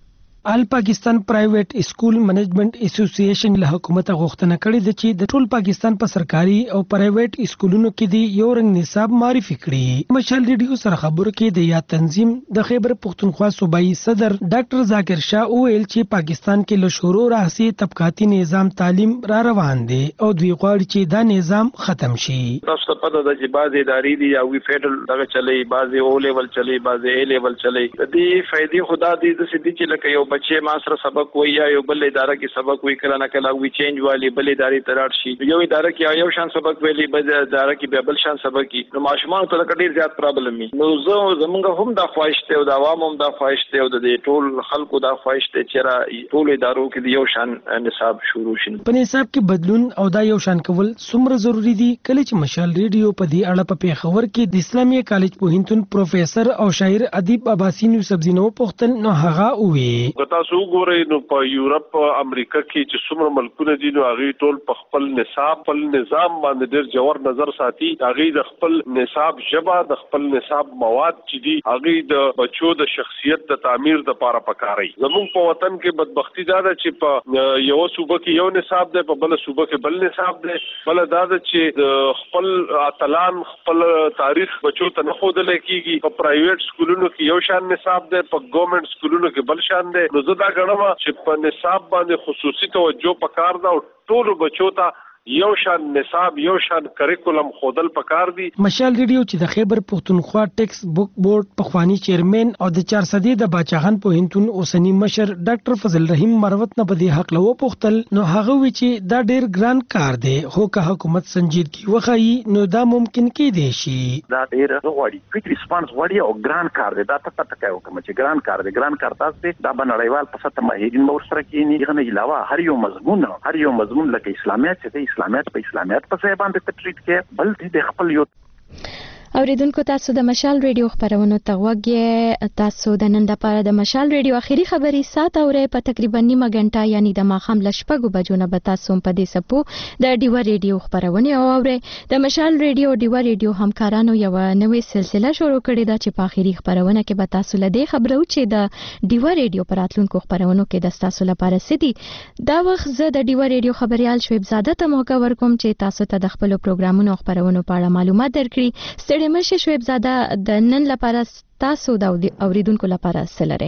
آل پاکستان پرایویټ سکول منیجمنت اسوسییشن له حکومت غوښتنه کړې ده چې د ټول پاکستان په سرکاري او پرایویټ سکولونو کې د یو رنګ نصاب معرفي کړي. مشال ریډیو سره خبرو کې د یا تنظیم د خیبر پختونخوا صوبایي صدر ډاکټر ذاکر شاه وویل چې پاکستان کې له شروع راهیسې طبقاتي نظام تعلیم را روان دی او دوی غواړي چې دا نظام ختم شي. تاسو ته پته ده چې بعضې ادارې دي یا وی فیډرل دغه چلی، بعضې او لیول چلی، بعضې ای لیول چلی. د دې فائدې خدا دې داسې دي چې لکه یو بچی ما سره سبق وایي یا یو بل اداره کې سبق وایي، کله نه کله وی چینج والی بل ادارې ته لاړ شي. یو اداره کې یو شان سبق ویلي، بل اداره کې بیا بل شان سبق وي. نو ماشومانو ته ډېر زیات پرابلم وي. نو زه زمونږ هم دا خواهش دی او د عوامو هم دا خواهش دی او د ټول خلکو دا خواهش دی چې را ټول ادارو کې د یو شان نصاب شروع شي. په نصاب کې بدلون او دا یو شان کول څومره ضروری دي؟ کله چې مشال ریډیو په دې اړه په پیښور کې د اسلامي کالج پوهنتون پروفیسور او شاعر ادیب عباسین یوسف زینو پوښتل نو هغه وی تاسو وګورئ نو په یورپ امریکا کې چې څومره ملکونه دي نو هغه ټول په خپل نصاب خپل نظام باندې ډېر جوړ نظر ساتي. هغه د خپل نصاب ژبه د خپل نصاب مواد چې دي هغه د بچو د شخصیت د تعمیر لپاره پکاري. زموږ په وطن کې بدبختی دا ده چې په یو صوبه کې یو نصاب دی، په بل صوبه کې بل نصاب دی. بل دا ده چې خپل اتلان خپل تاریخ بچو ته نه ښودل کېږي. په پرایویټ سکولونو کې یو شان نصاب دی، په ګورنمنت سکولونو کې بل شان دی. نو زه دا ګڼم چې په نصاب باندې خصوصي توجه پکار ده او ټولو بچو ته یو شان نصاب یو شان کریکولم خودل پکار دي. مشال ریډیو چې د خیبر پختونخوا ټیکس بک بورډ پخوانی چیرمن او د چار صدې د باچاغان پوهنتون اوسنی مشر ډاکټر فضل رحیم مروت نه په دې حق لو پختل نو هغه وی چې دا ډیر ګران کار دی، خو که حکومت سنجیدګي وخایي نو دا ممکن کېدای شي. دا ډیر غوړي کوي ریسپانس غوړي او ګران کار دی. دا ته پته کوي کوم چې ګران کار دی. ګران کار تاسو دا بنړیوال په سطح ماهرین مور سره کېنی غنه علاوه هر یو مضمون هر یو مضمون لکه اسلامیت چې اسلامیت په اسلامیت په ځای باندې تټریټ کې بل دې د خپل یو اوریدونکو تاسو د مشال ریډیو خبرونو ته وګورئ. تاسو د نن لپاره د مشال ریډیو اخیری خبري سات اورئ په تقریبا نیمه غنټه یعنی د ماخام لشپږو بجو نه به تاسو په دې سپو د ډیوا ریډیو خبرونه اورئ. د مشال ریډیو ډیوا ریډیو همکارانو یو نوې سلسله شروع کړې ده چې په اخیری خبرونه کې به تاسو لدې خبرو چې د ډیوا ریډیو پراتلونکو خبرونو کې د تاسو لپاره سدي. دا وخت زه د ډیوا ریډیو خبريال شعیب زاده ته موقع ورکوم چې تاسو ته د خپل پروګرامونو خبرونو په اړه معلومات درکړي. مشه شعیب زاده د نن لپاره تاسو د اوریدونکو لپاره سلره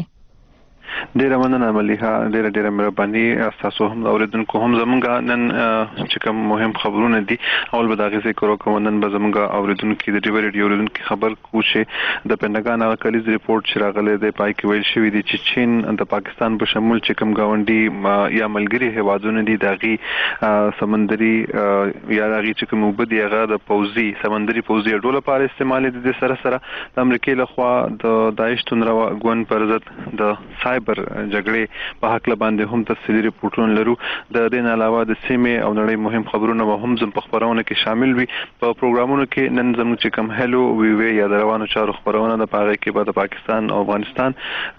ډیره مننه مليحه، ډیره ډیره مهرباني. تاسو هم اوریدونکو هم زمونږ نن چې کوم مهم خبرونه دي اول به دا غږی کورو کوم نن به زمونږ اوریدونکو د ډیو ریډیو اوریدونکو خبر کو چې د پنټاګان هغه کلیز ریپورت چې راغلی دی پای کې ویل شوی دی چې چین د پاکستان په شمول چې کوم گاونډي یا ملګری هیوادونه دي داغي سمندري یا داغي چې کوم وبدي هغه د پوزي سمندري پوزي ډول لپاره استعمال دي. د سره سره د امریکای لخوا د داعش تنروا ګون پر ضد د سایبر جګړې په حق باندې هم تفصیلي ریپورتونه لرو. د دې نه علاوه د سیمې او نړۍ مهم خبرونه به هم زم په خبرونه کې شامل وي. په پروګرامونو کې نن زموږ چې کوم هلو وی وی یا د روانو چارو خبرونه د پاره کې به د پاکستان او افغانستان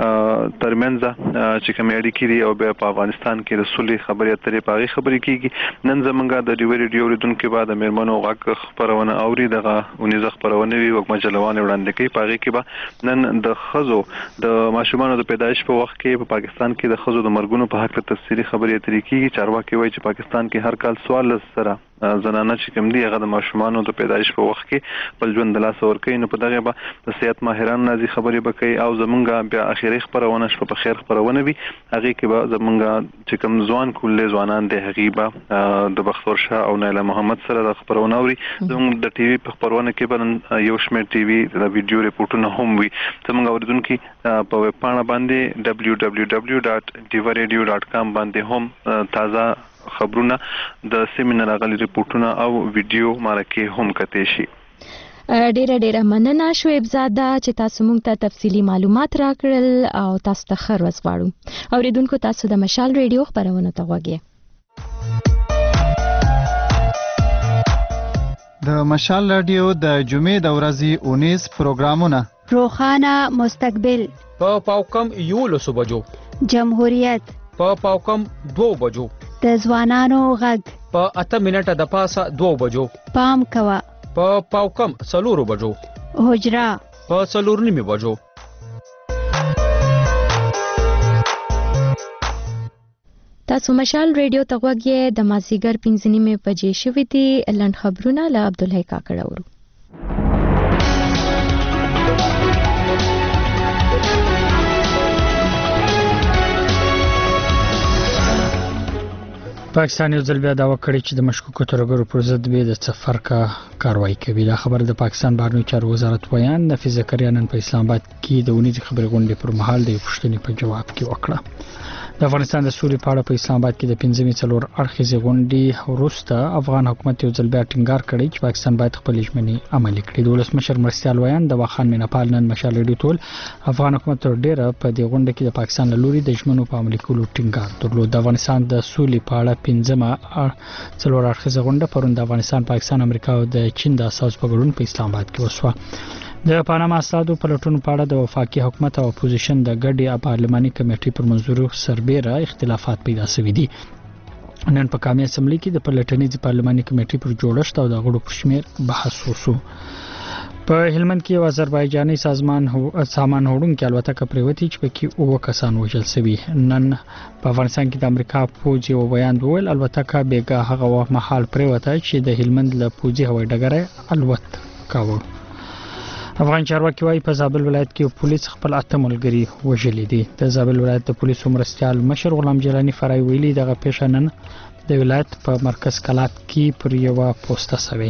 ترمنځ چې کوم اړیکې دي او په افغانستان کې د صلح خبرې اترې پاره خبرې کیږي. نن زمونږ د ډیو ریډیو ریډونکو بعد د میرمنو غږ خبرونه اوري دغه ونیزه خبرونه وي وګ مجلوان وړاندې کوي. پاره کې به نن د خزو د ماشومان د پیدایش په وخت کې په پاکستان کې د خزو د مرګونو په حق ته تفصیلي خبرې اترې کیږي. چارواکي وایي چې پاکستان کې هر کال سوال سره زنانه چې کوم دي هغه د ماشومان د پیدایش په وخت کې بل ژوند د لاس ور کوي. نو په دغه به د صحت ماهران نازي خبرې وکړي او زمونږ بیا اخیری خبرونه شپه په خیر خبرونه وي. هغه کې به زمونږ چې کوم ځوان کولې ځوانان د هغه د بختور شاه او نایله محمد سره د خبرونه اوري. زموږ د ټي وي په خبرونه کې به یو شمېر ټي وي د ویډیو ریپورتونه هم وي. زمونږ اوریدونکو په ویب پاڼه باندې دبليو دبليو دبليو ډاټ ډیوا ریډیو ډاټ کام باندې هم تازه خبرونه د سیمینار غلي ریپورتونه او ویډیو مارکه هم کته شي. ډیره ډیره مننه شعیب زاده چې تاسو موږ ته تفصیلی معلومات راکړل او تاسو ته خیر وغواړو. اوریدونکو تاسو د مشال ریډیو خبرونه ته وګورئ. د مشال رادیو د جمعې د ورځې اونیز پروګرامونه روخانه مستقبل په پاوکم یولسو بجو، جمهوریت په پاوکم دو بجو، د ځوانانو غږ په اته منټه د پاسه دو بجو، پام کوه په پاوکم څلورو بجو، حجره په څلور نیمې بجو. تاسو مشال ریډیو ته غوږی د مازیګر پنځه نیمې بجې شوې دي. لنډ خبرونه له عبدالحی کاکړ اورو. پاکستان یو ځل بیا دعوا کړې چې د مشکوکو ترهګرو پر ضد به د سفر کا کاروایی کوي. دا خبر د پاکستان بهرنیو چارو وزارت ویان نفیس زکریا نن په اسلام آباد کې د ونیزي خبري غونډې پر مهال د پوښتنې په جواب کې وکړه. د افغانستان د سولې په اړه په اسلام آباد کې د پنځمې څلور اړخیزې غونډې وروسته افغان حکومت یو ځل بیا ټینګار کړی چې پاکستان باید خپل ژمنې عملي کړي. د ولسمشر مرستیال ویان د واخان میناپال نن مشال ریډیو ټول افغان حکومت تر ډیره په دې غونډه کې د پاکستان له لوري د ژمنو په عملي کولو ټینګار درلود. د افغانستان د سولې په اړه پنځمه څلور اړخیزه غونډه پرون د افغانستان، پاکستان، امریکا او د چین د اساس په ګډون په اسلام آباد کې وشوه. د پاناما اسنادو په لټون په اړه د وفاقي حکومت او اپوزیشن د ګډې پارلماني کمیټې پر منځورو سربېره اختلافات پیدا شوي دي. نن په قومي اسمبلی کې د پلټنیز پارلماني کمیټې پر جوړښت او د غړو په شمیر بحث وشو. په هلمند کې یو آذربایجاني سازمان هو سامان وړونکي الوتکه پریوتی چې پکې اوه کسان وژل شوي. نن په افغانستان کې د امریکا پوځ یو بیان ویل الوتکه بیګا هغه مهال پریوته چې د هلمند له پوځي هوایي ډګره الوت کاوه. افغان چارواکي وايي په زابل ولایت کې پولیس خپل اته ملګري وژلي دي. د زابل ولایت د پولیسو مرستیال مشر غلام جیلانی فرای ویلي دغه پیښه نن د ولایت په مرکز کلات کې پر یو پوسټه شوی.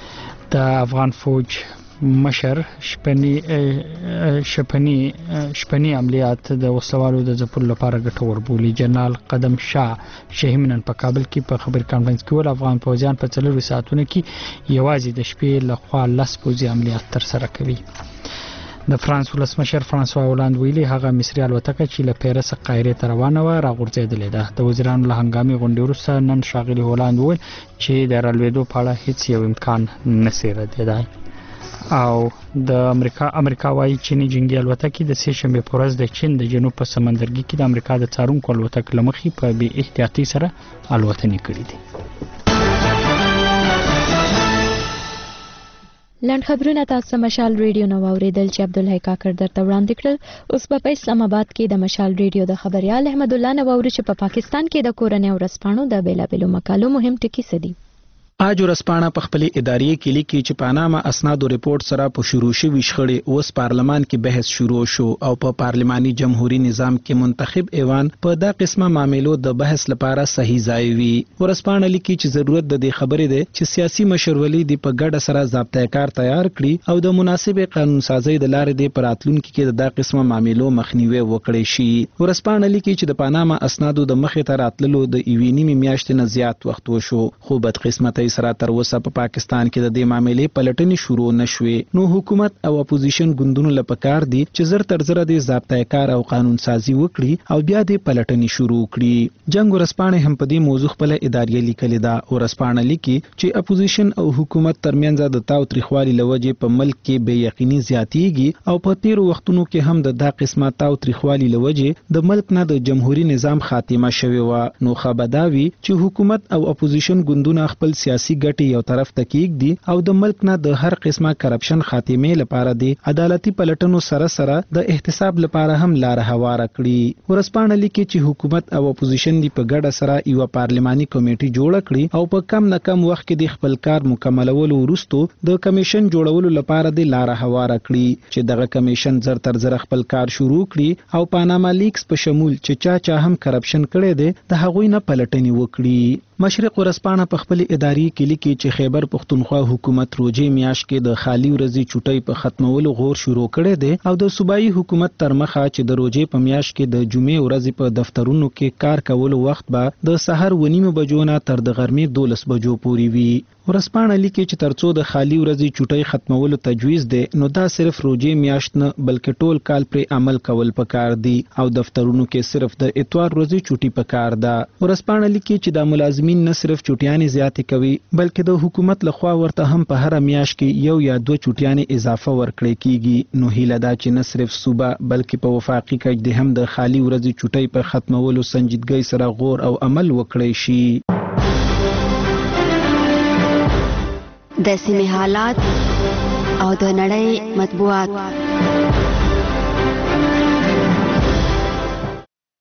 د افغان فوج مشر شپنی شپنی شپنی عملیات د وسوالو د ځپلو لپاره ګټور بولی. جنرال قدم شاه شهیمنن په کابل کې په خبر کانفرنس کې ول افغان فوجیان په څلور ساعتونو کې یوازې د شپې لخوا لس پوځي عملیات تر سره کوي. د فرانس ولسمشر فرانسوا هولند ویلي هغه مصري الوتکه چې له پیرس قاهره ته روانه و راغورځېدلې ده. د وزیرانو له هنګامي غونډې وروسته نن شاغلي هولند وویل چې د رالوېدو په اړه هیڅ یو امکان نشي ردېدای. او د امریکا امریکا وايي چینی جنگي الوتکې د سه شنبه په ورځ د چین د جنوب په سمندرګي کې د امریکا د څارونکو الوتکې لمخې په بي احتیاطي سره الوتنې کړې دي. لنډ خبرونه تاسو مشال ریډیو نو اوریدل چې عبدالحی کاکړ درته وړاندې کړل. اوس په اسلام آباد کې د مشال ریډیو د خبريال احمد الله نو اوري چې په پاکستان کې د کورنۍ ورسپانو د بیلابلو مقالو مهم ټکي سدي. اج ورسپانه په خپل اداري کې لیکي چې پاناما اسناد او ریپورت سره په شروع شوي شخړې اوس پارلمان کې بحث شروع شو او په پارلماني جمهوریت نظام کې منتخب ایوان په دا قسمه معاملو د بحث لپاره صحیح ځای وي. ورسپانه لیکي چې ضرورت د دې خبرې ده چې سیاسي مشرولي د په ګډه سره ضابطه کار تیار کړي او د مناسب قانون سازي د لارې د پراتلونکو کې د دا قسمه معاملو مخنیوي وکړي شي. ورسپانه لیکي چې د پاناما اسنادو د مخې ته راتللو د ایوینی میاشتې نه زیات وخت وشو خو بدقسمتۍ سره تر اوسه په پاکستان کې د دې معاملې پلټنې شروع نشوې. نو حکومت او اپوزیشن ګوندونو لپاره دي چې زر تر زر د ضابطه کار او قانون سازي وکړي او بیا د پلټنې شروع کړي. جنگ ورسپانه هم په دې موضوع خپل اداري لیکل ده. ورسپانه لیکي چې اپوزیشن او حکومت ترمنځ د تاو تریخوالي لوجه په ملک کې بې یقیني زیاتېږي او په تیر وختونو کې هم د دا قسمه تاو تریخوالي لوجه د ملک نه د جمهوریت نظام خاتمه شوی و. نو خبرداوي چې حکومت او اپوزیشن ګوندونه خپل سیاسي ګټې یو طرف ته کېږدي او د ملک نه د هر قسمه کرپشن خاتمه لپاره د عدالتي پلټنو سره سره د احتساب لپاره هم لار هواره کړي. ورسپانه لیکي چې حکومت او اپوزیشن دی په ګډه سره یو پارلماني کمیټه جوړ کړي او په کم نه کم وخت کې د خپل کار مکملولو وروسته د کمیشن جوړولو لپاره د لار هواره کړي چې دغه کمیشن زر تر زر خپل کار شروع کړي او پاناما لیکس په شمول چې چا چا هم کرپشن کړي دي د هغوی نه پلټنې وکړي. مشرق ورسپانه په خپل اداري کې لیکي چې خیبر پختونخوا حکومت روزي میاش کې د خالی ورځي چټي په ختمولو غور شروع کړي دي او د صوبایي حکومت تر مخه چې د روزي په میاش کې د جمعې ورځې په دفترونو کې کار کولو وخت به د سحر ونیمه بجو نه تر د غرمې دولس بجو پورې وي. ورسپانه لیکي چې ترڅو د خالی ورځي چټي ختمولو تجویز دی نو دا صرف روزي میاشت نه بلکې ټول کال پر عمل کول پکار دي او دفترونو کې صرف د اتوار ورځي چټي پکار ده. ورسپانه لیکي چې د ملازمین نه صرف چټیانې زیاتې کوي بلکې د حکومت لخوا ورته هم په هر میاشت کې یو یا دوه چټیانې اضافه ورکړي کیږي. نو هیله دا چې نه صرف صوبه بلکې په وفاقي کچ د هم د خالی ورځي چټي په ختمولو سنجیدګۍ سره غور او عمل وکړي شي. د سیمې حالات او د نړۍ مطبوعات.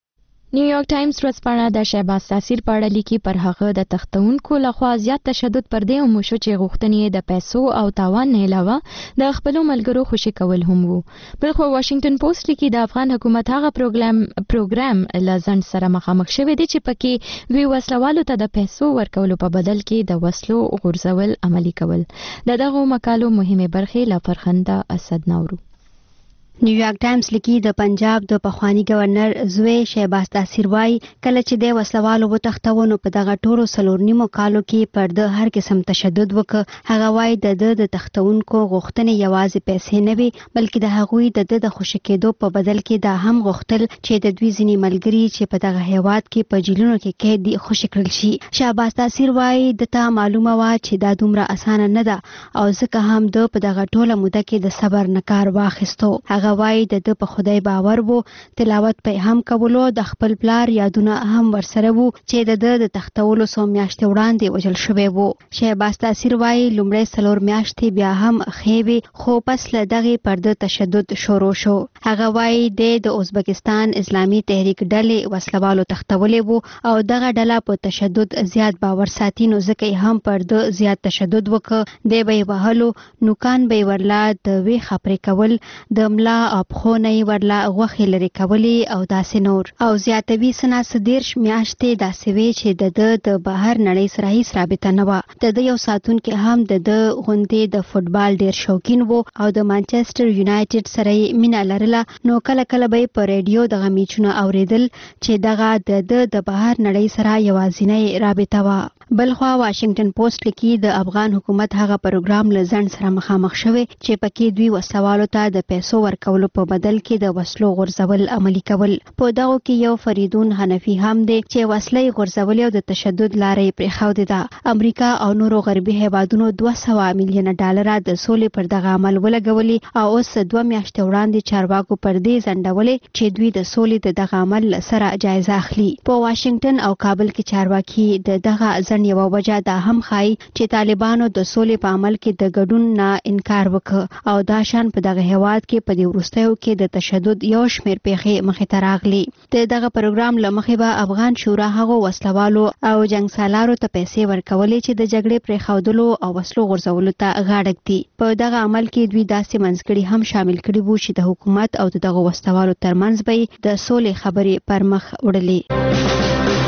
نیویارک ټایمز ورځپاڼه د شهباز تاثیر په اړه لیکي پر هغه د تختونکو لخوا زیات تشدد پر دې وموشو چې غوښتنې د پیسو او تاوان نه علاوه د خپلو ملګرو خوشي کول هم وو. بلخو واشنگټن پوسټ لیکي د افغان حکومت هغه پروګرام پروګرام له ځنډ سره مخامخ شوی دی چې پکې دوی وسلوالو ته د پیسو ورکولو په بدل کې د وسلو غورځول عملي کول. د دغه مقالو مهمه برخې له فرخنده اسد نورو. نیویارک ټایمز لیکي د پنجاب د پخوانی گورنر زوی شهباز تاثیر وای کله چې د وسلوالو وتښتونو په دغه ټولو څلور نیمو کالو کې پر د هر قسم تشدد وکړ. هغه وای د د تښتونکو غوښتنې یوازې پیسې نه وي بلکې د هغوی د د خوشی کېدو په بدل کې دا هم غوښتل چې د دوی ځینی ملګری چې په دغه هیواد کې په جیلونو کې قید دي خوشی کړل شي. شهباز تاثیر وای د تا معلومه وا چې دا دومره اسانه نه ده او ځکه هم د په دغه ټوله موده کې د صبر نه کار واخیستو. هغه وای د د په خدای باور وو تلاوت په هم کولو د خپل پلار یادونه هم ورسره وو چې د د تختولو سو میاشتې وړاندې وجل شوی وو. شهباز تاثیر وای لومړی څلور میاشتې بیا هم خېبي خو پس له دغه پر د تشدد شروع شو. هغه وای د ازبکستان اسلامي تحریک ډلې وسلوالو تختولې وو او دغه ډله په تشدد زیات باور ساتي نو ځکه هم پر د زیات تشدد وکړ. د به وهلو نوکان به ورلا د وی خبرې کول د ملا او خو نه ورلا غوخه لري کولی او داسې نور او زیاتوي سنا سدیرش میاشتې داسې وی چې د د بهر نړۍ سره هیڅ رابطه نه و. د د یو ساتون کې هم د د غونډې د فوتبال ډیر شوقین وو او د مانچستر یونایټډ سره مینا لرله نو کله کله به په ریډیو د غمیچونه اوریدل چې دغه د د د بهر نړۍ سره یوازینی رابطه و. بلخوا واشنگټن پوسټ لیکي د افغان حکومت هغه پروګرام له ځنډ سره مخامخ شوی چې پکې دوی وسوالو ته د پیسو ورکولو په بدل کې د وسلو غورځول عملي کول. په دغه کې یو فریدون حنفي هم دی چې وسلې غورځول او د تشدد لارې پرېښودې ده. امریکا او نورو غربي هیوادونو دوه سوه میلیونه ډالر د سولې پر دغه عمل ولګولي او اوس دوه میاشتې وړاندې چارواکو پر دې ځنډولې چې دوی د سولې د دغه عمل سره جایزه اخلي. په واشنگټن او کابل کې چارواکي د دغه ځنډ یو وجه دا هم خای چې طالبانو د سولې په عمل کې د ګډون نه انکار وکړ او دا شان په دغه هیواد کې په دې وروستیو کې د تشدد یو شمېر پیښې مخې ته راغلي. د دغه پروګرام له مخې به افغان شورا هغو وسلوالو او جنګسالارو ته پیسې ورکولې چې د جګړې پرېښودلو او وسلو غورځولو ته غاړه ږدي. په دغه عمل کې دوی داسې منځګړي هم شامل کړي وو چې د حکومت او دغه وسلوالو ترمنځ به د سولې خبرې پر مخ وړلې.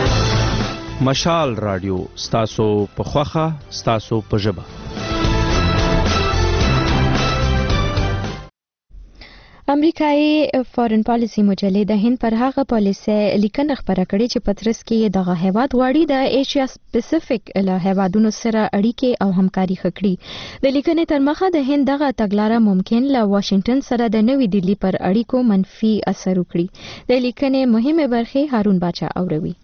مشال رادیو ستاسو په خوخه ستاسو په ژبه. امریکایي فارن پالیسی مجلې د هند پر هغه پالیسي لیکنه خبره کړې چې پترس کې دغه هیواد غواړي د ایشیا سپیسیفیک له هیوادونو سره اړیکې او همکاري وکړي. د لیکنې تر مخه د هند دغه تګلاره ممکن له واشنگټن سره د نوې دلی پر اړیکو منفي اثر وکړي. د لیکنې مهمه برخه هارون باچا اوروي.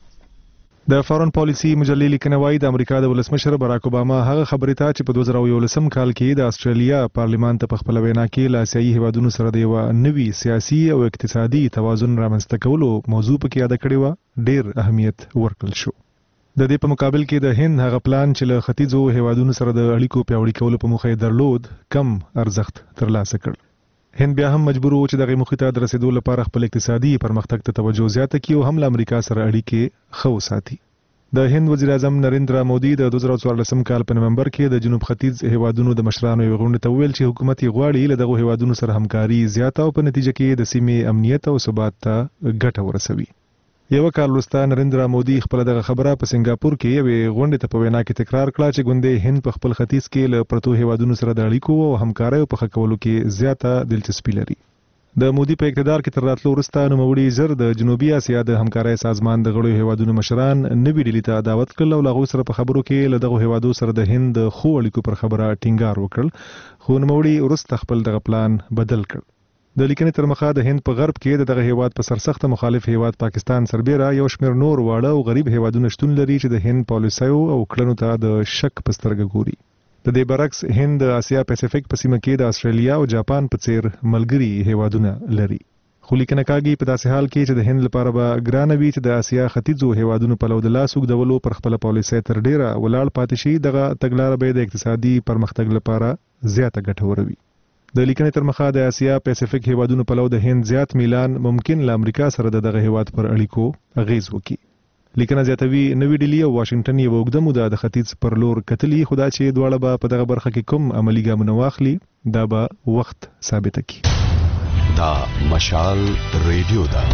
د فارن پالیسی مجلې لیکنه وايي د امریکا د ولسمشر باراک اوباما هغه خبرې ته چې په دوه زره یولسم کال کې د استرالیا پارلیمان ته په خپل وینا کې له آسیایي هیوادونو سره د یو نوي سیاسي او اقتصادي توازن رامنځته کولو موضوع پکې یاد کړې و ډیر اهمیت ورکړل شو. د دې په مقابل کې د هند هغه پلان چې له ختیځو هیوادونو سره د اړیکو پیاوړي کولو په موخه درلود کم ارزښت ترلاسه کړ. هند بیا هم مجبور و چې دغه موخې ته د رسیدو لپاره خپل اقتصادي پرمختګ ته توجه زیاته کړي او هم له امریکا سره اړیکې ښه وساتي. د هند وزیر اعظم نریندرا مودي د دوه زره څوارلسم کال په نومبر کې د جنوب ختیځ هیوادونو د مشرانو یو غونډه ته ویل چې حکومت یې غواړي له دغه هیوادونو سره همکاري زیاته او په نتیجه کې د سیمې امنیت او ثبات ته ګټه ورسوي. یو کال وروسته نریندرا مودي خپل دغه خبره په سنگاپور کې یوې غونډې ته په وینا کې تکرار کړه چې ګوندې هند په خپل ختیځ کې له پرتو هیوادونو سره د اړیکو او همکارۍ په ښه کولو کې زیاته دلچسپي لري. د مودي په اقتدار کې تر راتلو وروسته نوموړي زر د جنوبي اسیا د همکارۍ سازمان د غړو هیوادونو مشران نوي ډیلي ته دعوت کړل او له هغوی سره په خبرو کې له دغو هیوادو سره د هند د ښو اړیکو پر خبره ټینګار وکړل خو نوموړي وروسته خپل دغه پلان بدل کړ. د لیکنې تر مخه د هند په غرب کې د دغه هیواد په سرسخت مخالف هیواد پاکستان سربیره یو شمېر نور واړه او غریب هیوادونه شتون لري چې د هند پالیسیو او کړنو ته د شک په سترګه ګوري. د دې برعکس هند د اسیا پیسفیک په سیمه کې د استرالیا او جاپان په څیر ملګري هیوادونه لري. خو لیکنه کاږي په داسې حال کې چې د هند لپاره به ګرانه وي چې د اسیا ختیځو هیوادونو په لور د لاس اوږدولو پر خپله پالیسۍ تر ډیره ولاړ پاتې شي. دغه تګلاره به د اقتصادي پرمختګ لپاره زیاته ګټوره وي. د لیکنې تر مخه د اسیا پیسفیک هیوادونو په لور د هند زیات میلان ممکن له امریکا سره دغه هیواد پر اړیکو اغیز وکړي. لیکنه زیاتوي نوې ډیلی او واشنگټن یو اوږده موده د ختیځ پر لور کتلي، خدا چې دواړه به په دغه برخه کې کوم عملي ګامونه واخلي دا به وخت ثابت کړي. دا مشال ریډیو دا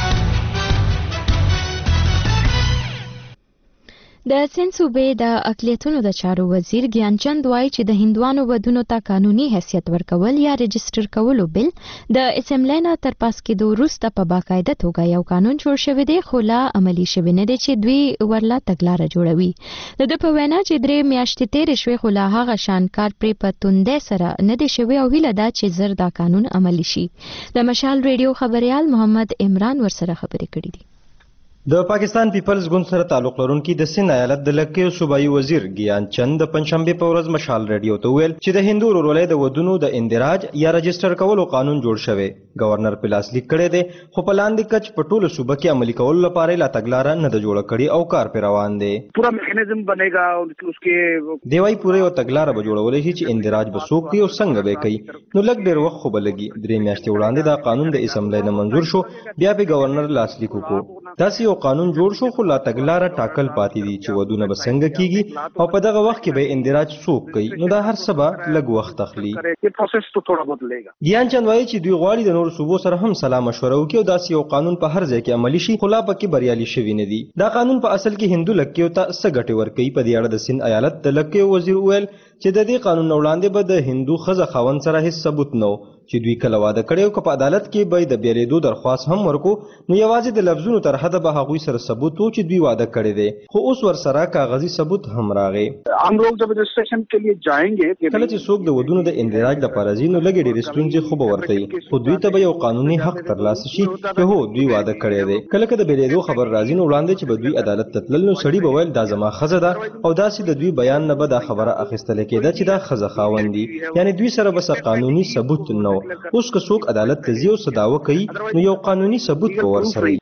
د سند صوبې د اقلیتونو د چارو وزیر ګیان چند وایي چې د هندوانو ودونو ته قانوني حیثیت ورکول یا رجستر کولو بل د اسمبلی نه تر پاس کېدو وروسته په باقاعده توګه یو قانون جوړ شوی دی، خو لا عملي شوی نه دی چې دوی ورله تګلاره جوړوي. د ده په وینا چې درې میاشتې تېرې شوې خو لا هغه شان کار پرې په توندۍ سره نه دی شوی او هیله ده چې زر دا قانون عملي شي. د مشال ریډیو خبریال محمد عمران ورسره خبرې کړې دي. د پاکستان پیپلز ګوند سره تعلق لرونکي د سند ایالت د لکې صوبایي وزیر ګیان چند د پنځشنبه په ورځ مشال ریډیو ته ویل چې د هندو ورولۍ د ودونو د اندراج یا رجستر کولو قانون جوړ شوی. گورنر په لاس لیک کړی دی خو په لاندې کچ په ټولو صوبه کې عملي کولو لپاره لا تګلاره نه ده جوړه کړې او کار پرې روان دی. پورا میکانیزم بنےگا उसके دی وايي پوره یو تګلاره به جوړولای شي چې اندراج به څوک کوي او څنګه به کوي. نو لږ ډېر وخت خو به لګي. درې میاشتې وړاندې دا قانون د اسمبلی نه منظور شو، بیا به گورنر لاس لیک وکړو. داسې یو قانون جوړ شو خو لا تګلاره ټاکل پاتې دي چې ودونه به څنګه کیږي او په دغه وخت کې به اندراج څوک کوي. نو دا هر څه به لږ وخت اخلي. ګیان چند وایي چې دوی غواړي د نورو صوبو سره هم سلا مشوره وکړي او داسې یو قانون په هر ځای کې عملي شي، خو لا پکې بریالي شوي نه دي. دا قانون په اصل کې هندو لکیو ته څه ګټې ورکوي؟ په دې اړه د سند ایالت د لکیو وزیر وویل چې د دې قانون وړاندې به د هندو ښځه خاوند سره هیڅ ثبوت نه و چې دوی کله واده کړی او که په عدالت کې به د بیلیدو درخواست هم ورکو نو یوازې د لفظونو تر حده به هغوی سره ثبوت و چې دوی واده کړی دی، خو اوس ورسره کاغذي ثبوت هم راغی. کله چې څوک د ودونو د اندراج لپاره ځي نو لږې ډېرې ستونزې خو به ورته وي، خو دوی ته به یو قانوني حق ترلاسه شي چې هو دوی واده کړی دی. کله که د بیلیدو خبر راځي نو وړاندې چې به دوی عدالت ته تلل نو سړي به ویل دا زما ښځه ده او داسې د دوی بیان نه به دا خبره اخیستل کېده چې دا ښځه خاوند دي، یعنې دوی سره به څه قانوني ثبوت نه و. اوس که څوک عدالت ته ځي او څه دعوه کوي نو یو قانوني ثبوت به ورسره وي.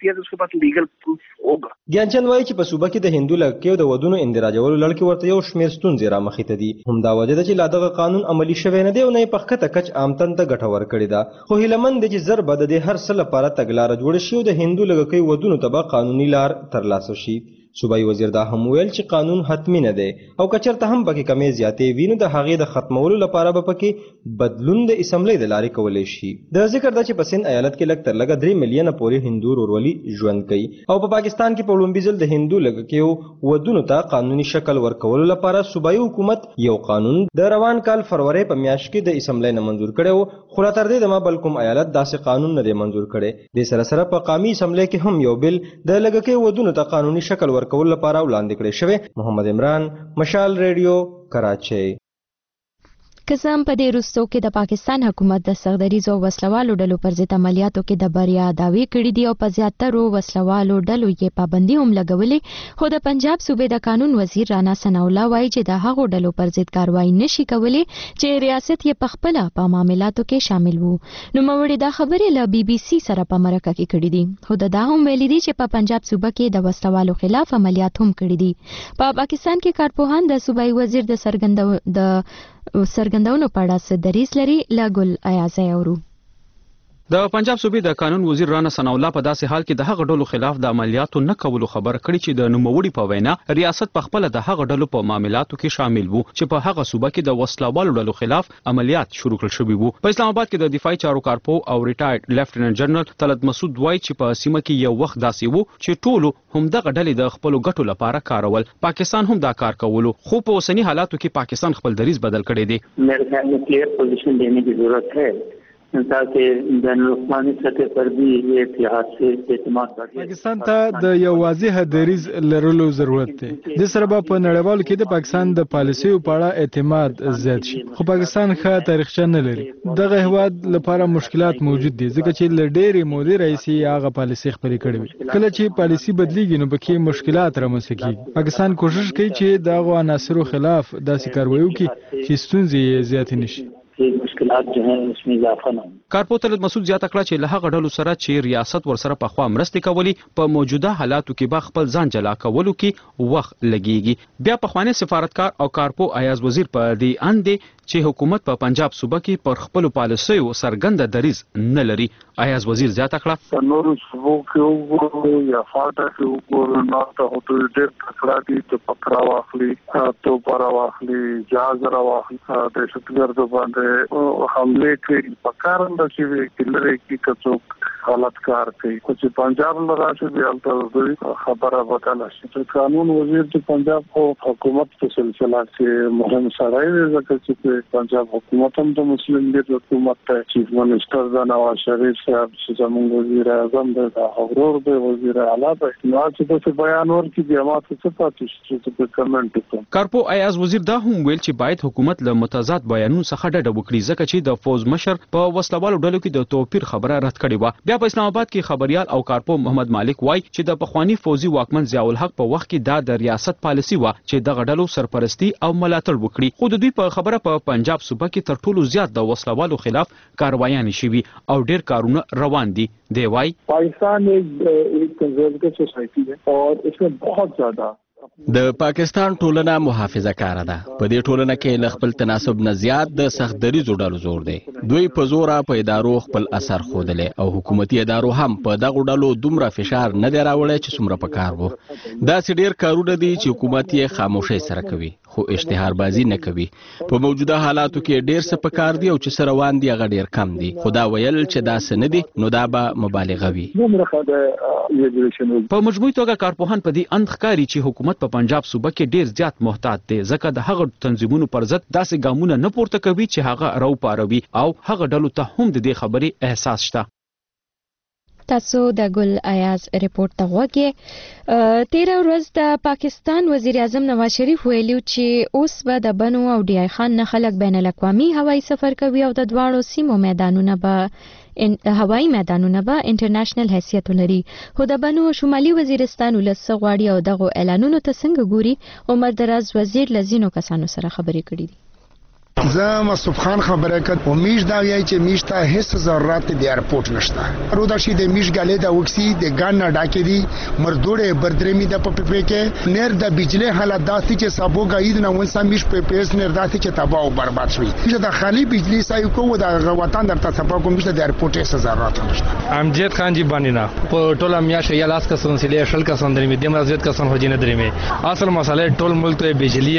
ګیان چند وایي چې په صوبه کې د هندو لکیو د ودونو اندراجولو لړ کې ورته یو شمېر ستونزې رامخې ته دي. همدا وجه ده چې لا دغه قانون عملي شوی نه دی او نه یې په ښکته کچ عام تن ته ګټه ورکړې ده، خو هیلهمند دی چې زر به د دې هر څه لپاره تګلاره جوړه شي او د هندو لږکیو ودونو ته به قانوني لار ترلاسه شي. صوبایي وزیر دا هم ویل چې قانون حتمی نه دی او که چېرته هم پکې کمې زیاتې وي نو د هغې د ختمولو لپاره به پکې بدلون د اسمبلی د لارې کولی شي. د ذکر ده چې په سند ایالت کې لږ تر لږه درې میلیونه پورې هندو ورورولي ژوند کوي او په پاکستان کې په لومړي ځل د هندو لږکیو ودونو ته قانوني شکل ورکولو لپاره صوبایي حکومت یو قانون د روان کال فروری په میاشت کې د اسمبلی نه منظور کړی و، خو لا تر دې دمه بل کوم ایالت داسې قانون نه دی منظور کړی. دې سره سره په قامي اسمبلی کې هم یو بل د لږکیو ودونو ته قانوني شکل ورکولو لپاره وړاندې کړی شوی. محمد عمران، مشال ریډیو، کراچۍ. قسم په دې وروستو کې د پاکستان حکومت د سختدریزو وسلوالو ډلو پر ضد عملیاتو کې د بریا دعوی کړې دي او په زیاترو وسلوالو ډلو یې پابندي هم لګولې، خو د پنجاب صوبې د قانون وزیر رانا ثناءالله وایي چې د هغو ډلو پر ضد کاروایی نشي کولی چې ریاست یې په خپله په معاملاتو کې شامل وو. نوموړي دا خبرې له بي بي سي سره په مرکه کې کړې دي، خو د دا هم ویلي دي چې په پنجاب صوبه کې د وسلوالو خلاف عملیات هم کړي دي. په پاکستان کې کارپوهان د صوبایي وزیر د سرګندو د سرګندونو په اړه څه دریځ لري؟ له ګل ایازۍ اورو. د پنجاب صوبې د قانون وزیر رانا ثناءالله په داسې حال کې د هغه ډلو خلاف د عملیاتو نه کولو خبر کړی چې د نوموړي په وینا ریاست په خپل د هغه ډلو په معاملاتو کې شامل وو چې په هغه صوبه کې د وسلوالو ډلو خلاف عملیات شروع کړل شوي وو. په اسلام آباد کې د دفاعي چارو کارپو او ریټایرډ لیفټیننټ جنرال طلعت مسعود وایي چې په سیمه کې یو وخت داسې وو چې ټولو همدغه ډلې د خپلو ګټو لپاره کارول. پاکستان هم دا کار کولو، خو په اوسني حالاتو کې پاکستان خپل دریځ بدل کړی دی. میرے خیال میں کلیئر پوزیشن دینے کی ضرورت ہے تاکہ بین الاقوامی سطح پر بھی یہ اتحاد سے اعتماد بڑھے. پاکستان ته د یو واضح دریځ لرلو ضرورت دی. د سره په نړیوالو کې د پاکستان د پالیسیو په اړه اعتماد زیات شي، خو پاکستان ښه تاریخچه نه لري. دغه هیواد لپاره مشکلات موجود دي ځکه چې له ډېرې مودې راهیسې هغه پالیسي خپلې کړې وي. کله چې پالیسي بدلیږي نو پکې مشکلات رامنځته کېږي. پاکستان کوشش کوي چې دغو عناصرو خلاف داسې کاروایی وکړي چې ستونزې یې زیاتې نه شي. मुश्किलात जो हैं उसमें इजाफा न हो। کارپو طلعت مسعود زیاته کړه چې له هغه ډلو سره چې ریاست ورسره په خوا مرستې کولې په موجوده حالاتو کې به خپل ځان جلا کولو کې وخت لګیږي. بیا په خواني سفارتکار او کارپو ایاز وزیر په دې اندې چې حکومت په پنجاب صوبه کې پر خپل پالیسیو سرګند دریز نه لري. ایاز وزیر زیاته کړه نور صوبو کې وګورو یا فاټا کې وګورو نو ته هوټل ډېر تکړه دي ته پکړه واخلي تو پارا واخلي جهاز را واخلي د شتګردو باندې حمله کوي پکارن د چې کلره کې کڅوک حالت کار کوي چې پنجاب لراشه دی البته خبره وکړه چې قانون وزیر د پنجاب خو حکومت په سلسله کې مهم سره دی ځکه چې پنجاب حکومت هم د مسلم لیگ حکومت ته چیف منسٹر دا نواز شریف صاحب چې زموږ وزیر اعظم دی دا اورور دی وزیر اعلی دی نو چې د بیان ورکړي د ماته څه پاتې چې په کمنټ وکړي. کارپو ایاز وزیر دا هم ویل چې باید حکومت له متضاد بیانونو څخه ډډه وکړي ځکه چې د فوز مشر په وسلوالو ډلو کې د توپیر خبره رد کړې و. بیا په اسلام آباد کې خبريال او کارپو محمد مالک وای چې د پخوانی فوزي واکمن ضیاء الحق په وخت کې دا د ریاست پالیسی و چې د غډلو سرپرستی او ملاتړ وکړي. خو د دوی په خبره په پنجاب صوبه کې تر ټولو زیات د وسلوالو خلاف کاروایان شوي او ډیر کارونه روان دي. دی وای پاکستان ایک کنزرویٹو سوسائٹی ہے اور اس میں بہت زیادہ د پاکستان ټولنه محافظه کار ده. په دې ټولنه کې ل خپل تناسب نه زیات د سخت دریزو ډلو زور دی. دوی په زور په ادارو خپل اثر خوده او حکومتي ادارو هم په دغه ډلو دومره فشار نه دی راوړی چې څومره په کار وو. دا ډیر کارونه دي چې حکومت یې خاموشي سره کوي خو اشتهار بازی نه کوي. په موجوده حالاتو کې ډیر څه په کار دي او چې سره روان دي هغه ډیر کم دي. خدا ویل چې دا سن دي نو دا به مبالغه وي. په مجموعي توګه کارپوهان په دې اند ښکاري چې حکومت په پنجاب صوبه کې ډیر زیات محتاط دی ځکه د هغه تنظیمونو پر ضد داسې ګامونه نه پورته کوي چې هغه راو پاروي او هغه ډلو ته هم د دې خبرې احساس شته. تاسو د ګل ایاز ریپورت ته وګورئ. تیر ورځ د پاکستان وزیر اعظم نواز شریف ویلو چې اوس به د بنو او ډی آی خان نه خلک بین الاقوامي هوایي سفر کوي او د دواړو سیمو میدانونه به هوایي میدانونه به انټرنیشنل حیثیت لري. خو د بنو شمالي وزیرستان ولس غواړي او دغه اعلانونو ته څنګه ګوري. عمر دراز وزیر لزینو کسانو سره خبرې کړې دي. زه مصطفی خان خبره کړ او میش دا یی چې میش ته هیڅ ضرورت د ایرپورټ نشته. رو دا شي د میش غالې دا وکسي د ګان نه ډاکې دي مردوړې بردرمي د په په کې نیر د بجلی حالت داسې چې سبو غاید نه ونسا میش په پیس نیر داسې چې تباہ او برباد شوی. چې د خالی بجلی سایو کو د وطن درته سبا کوم چې د ایرپورټ هیڅ ضرورت نشته. امجد خان جی باندې نه په ټوله میاشه یا لاس کسون سلی شل کسون درې می دمر زیات کسون هجینه درې می اصل مسئله ټول ملک ته بجلی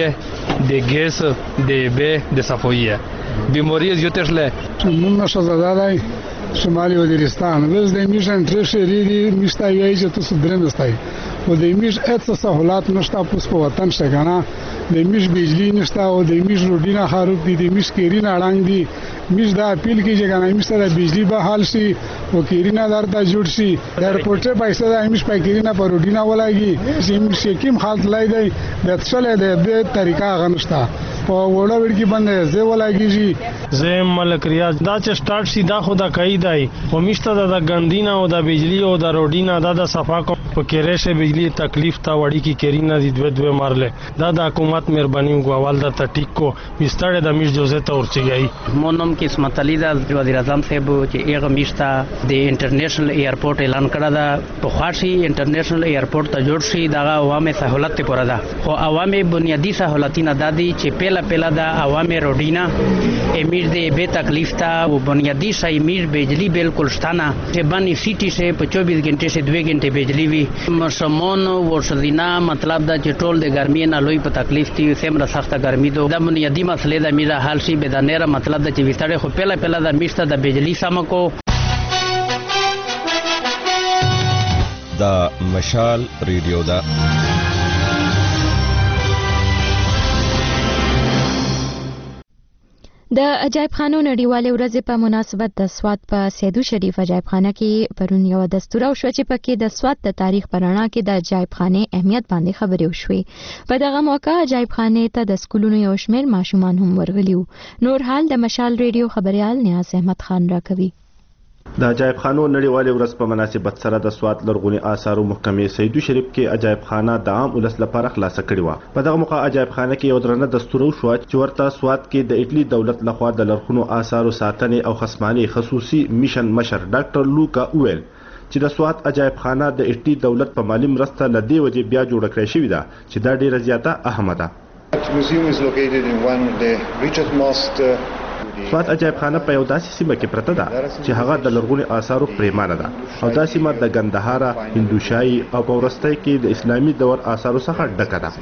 د ګیس د به د صفویه بیماری زیاتش له نون شزادای شمالي وزیرستان وز د میشن ترشری دی میشتا یی چې تاسو درم استای او د میش اته سہولات نشتا پوس په وطن شګانا د میش بجلی نشتا او د میش روډینا خاروب دي د میش کیرینا اړنګ دي میش دا اپیل کی جګانا میش ته بجلی به حال شي او کیرینا درته جوړ شي ایرپورټ پیسې د میش په کیرینا پر روډینا ولایږي چې میش کیم حالت لای دی د څلې د دې طریقه غنښتا په وړه وړ کې باندې زه ولایږي زه ملک ریاض دا چې سٹارټ سي دا خدا کوي دی او میشته د ګندینا او د بجلی او د روډینا دا د صفا کو په کېرشه بجلی تکلیف تا وړي کی کیرینا دي دوه دوه مارله دا د حکومت مهرباني غوال دا ټیک کو مستړه د میش جوزه ته ورچګي مونم قسمت علی دا وزیر اعظم صاحب چې ایغه میشتا د انټرنیشنل ایرپورټ اعلان کړه دا په خاصي انټرنیشنل ایرپورټ ته جوړ شي دا عوامه سہولت ته پوره ده خو عوامه بنیادی سہولتونه دادي چې پهلا پهلا دا عوامه روډینا امیر دې به تکلیف تا او بنیادی شای میر بجلی بالکل شتانه چې بانی سیټی سے په چوبیس घंटे سے دو घंटे بجلی وی مسمون ورشدینا مطلب دا چې ټول د ګرمۍ نه لوی په تکلیف تي سمره سخته ګرمۍ دو د بنیادی مسلې دا میرا حال شي به دا نه مطلب دا چې وستړې خو پهلا پهلا دا میشته د بجلی سمکو دا مشال ریډیو دا د عجایب خانو نړیوالې ورځې په مناسبت د سوات په سیدو شریف عجایب خانه کې پرون یو دستور او شو چې پکې د سوات د تاریخ پرانا کې د عجایب خانه اهمیت باندې خبرې وشوې. په دغه موقع عجایب خانه ته د سکولونو یو شمېر ماشومان هم ورغلي وو. نور حال د مشال ریډیو خبريال نیاز احمد خان راکوي. د عجایب خانو نړیوالې ورځ په مناسبت سره د سوات لرغوني آثارو محکمې سیدو شریف کې عجایب خانه د عام ولس لپاره خلاصه کړې وه. په دغه موقع عجایب خانه کې یو درنه دستور وشوه چې ورته سوات کې د ایټلي دولت لخوا د لرغونو آثارو ساتنې او خصمانې خصوصي میشن مشر ډاکټر لوکا وویل چې د سوات عجایب خانه د ایټلي دولت په مالی مرسته له دې وجې بیا جوړه کړې شوې ده چې دا ډیره زیاته اهمه ده. سوات عجایب خانه په یو داسې سیمه کې پرته ده چې هغه د لرغوني آثارو پریمانه ده او دا سیمه د ګندهارا، هندوشاهي او په وروستۍ کې د اسلامي دور آثارو څخه ډکه ده.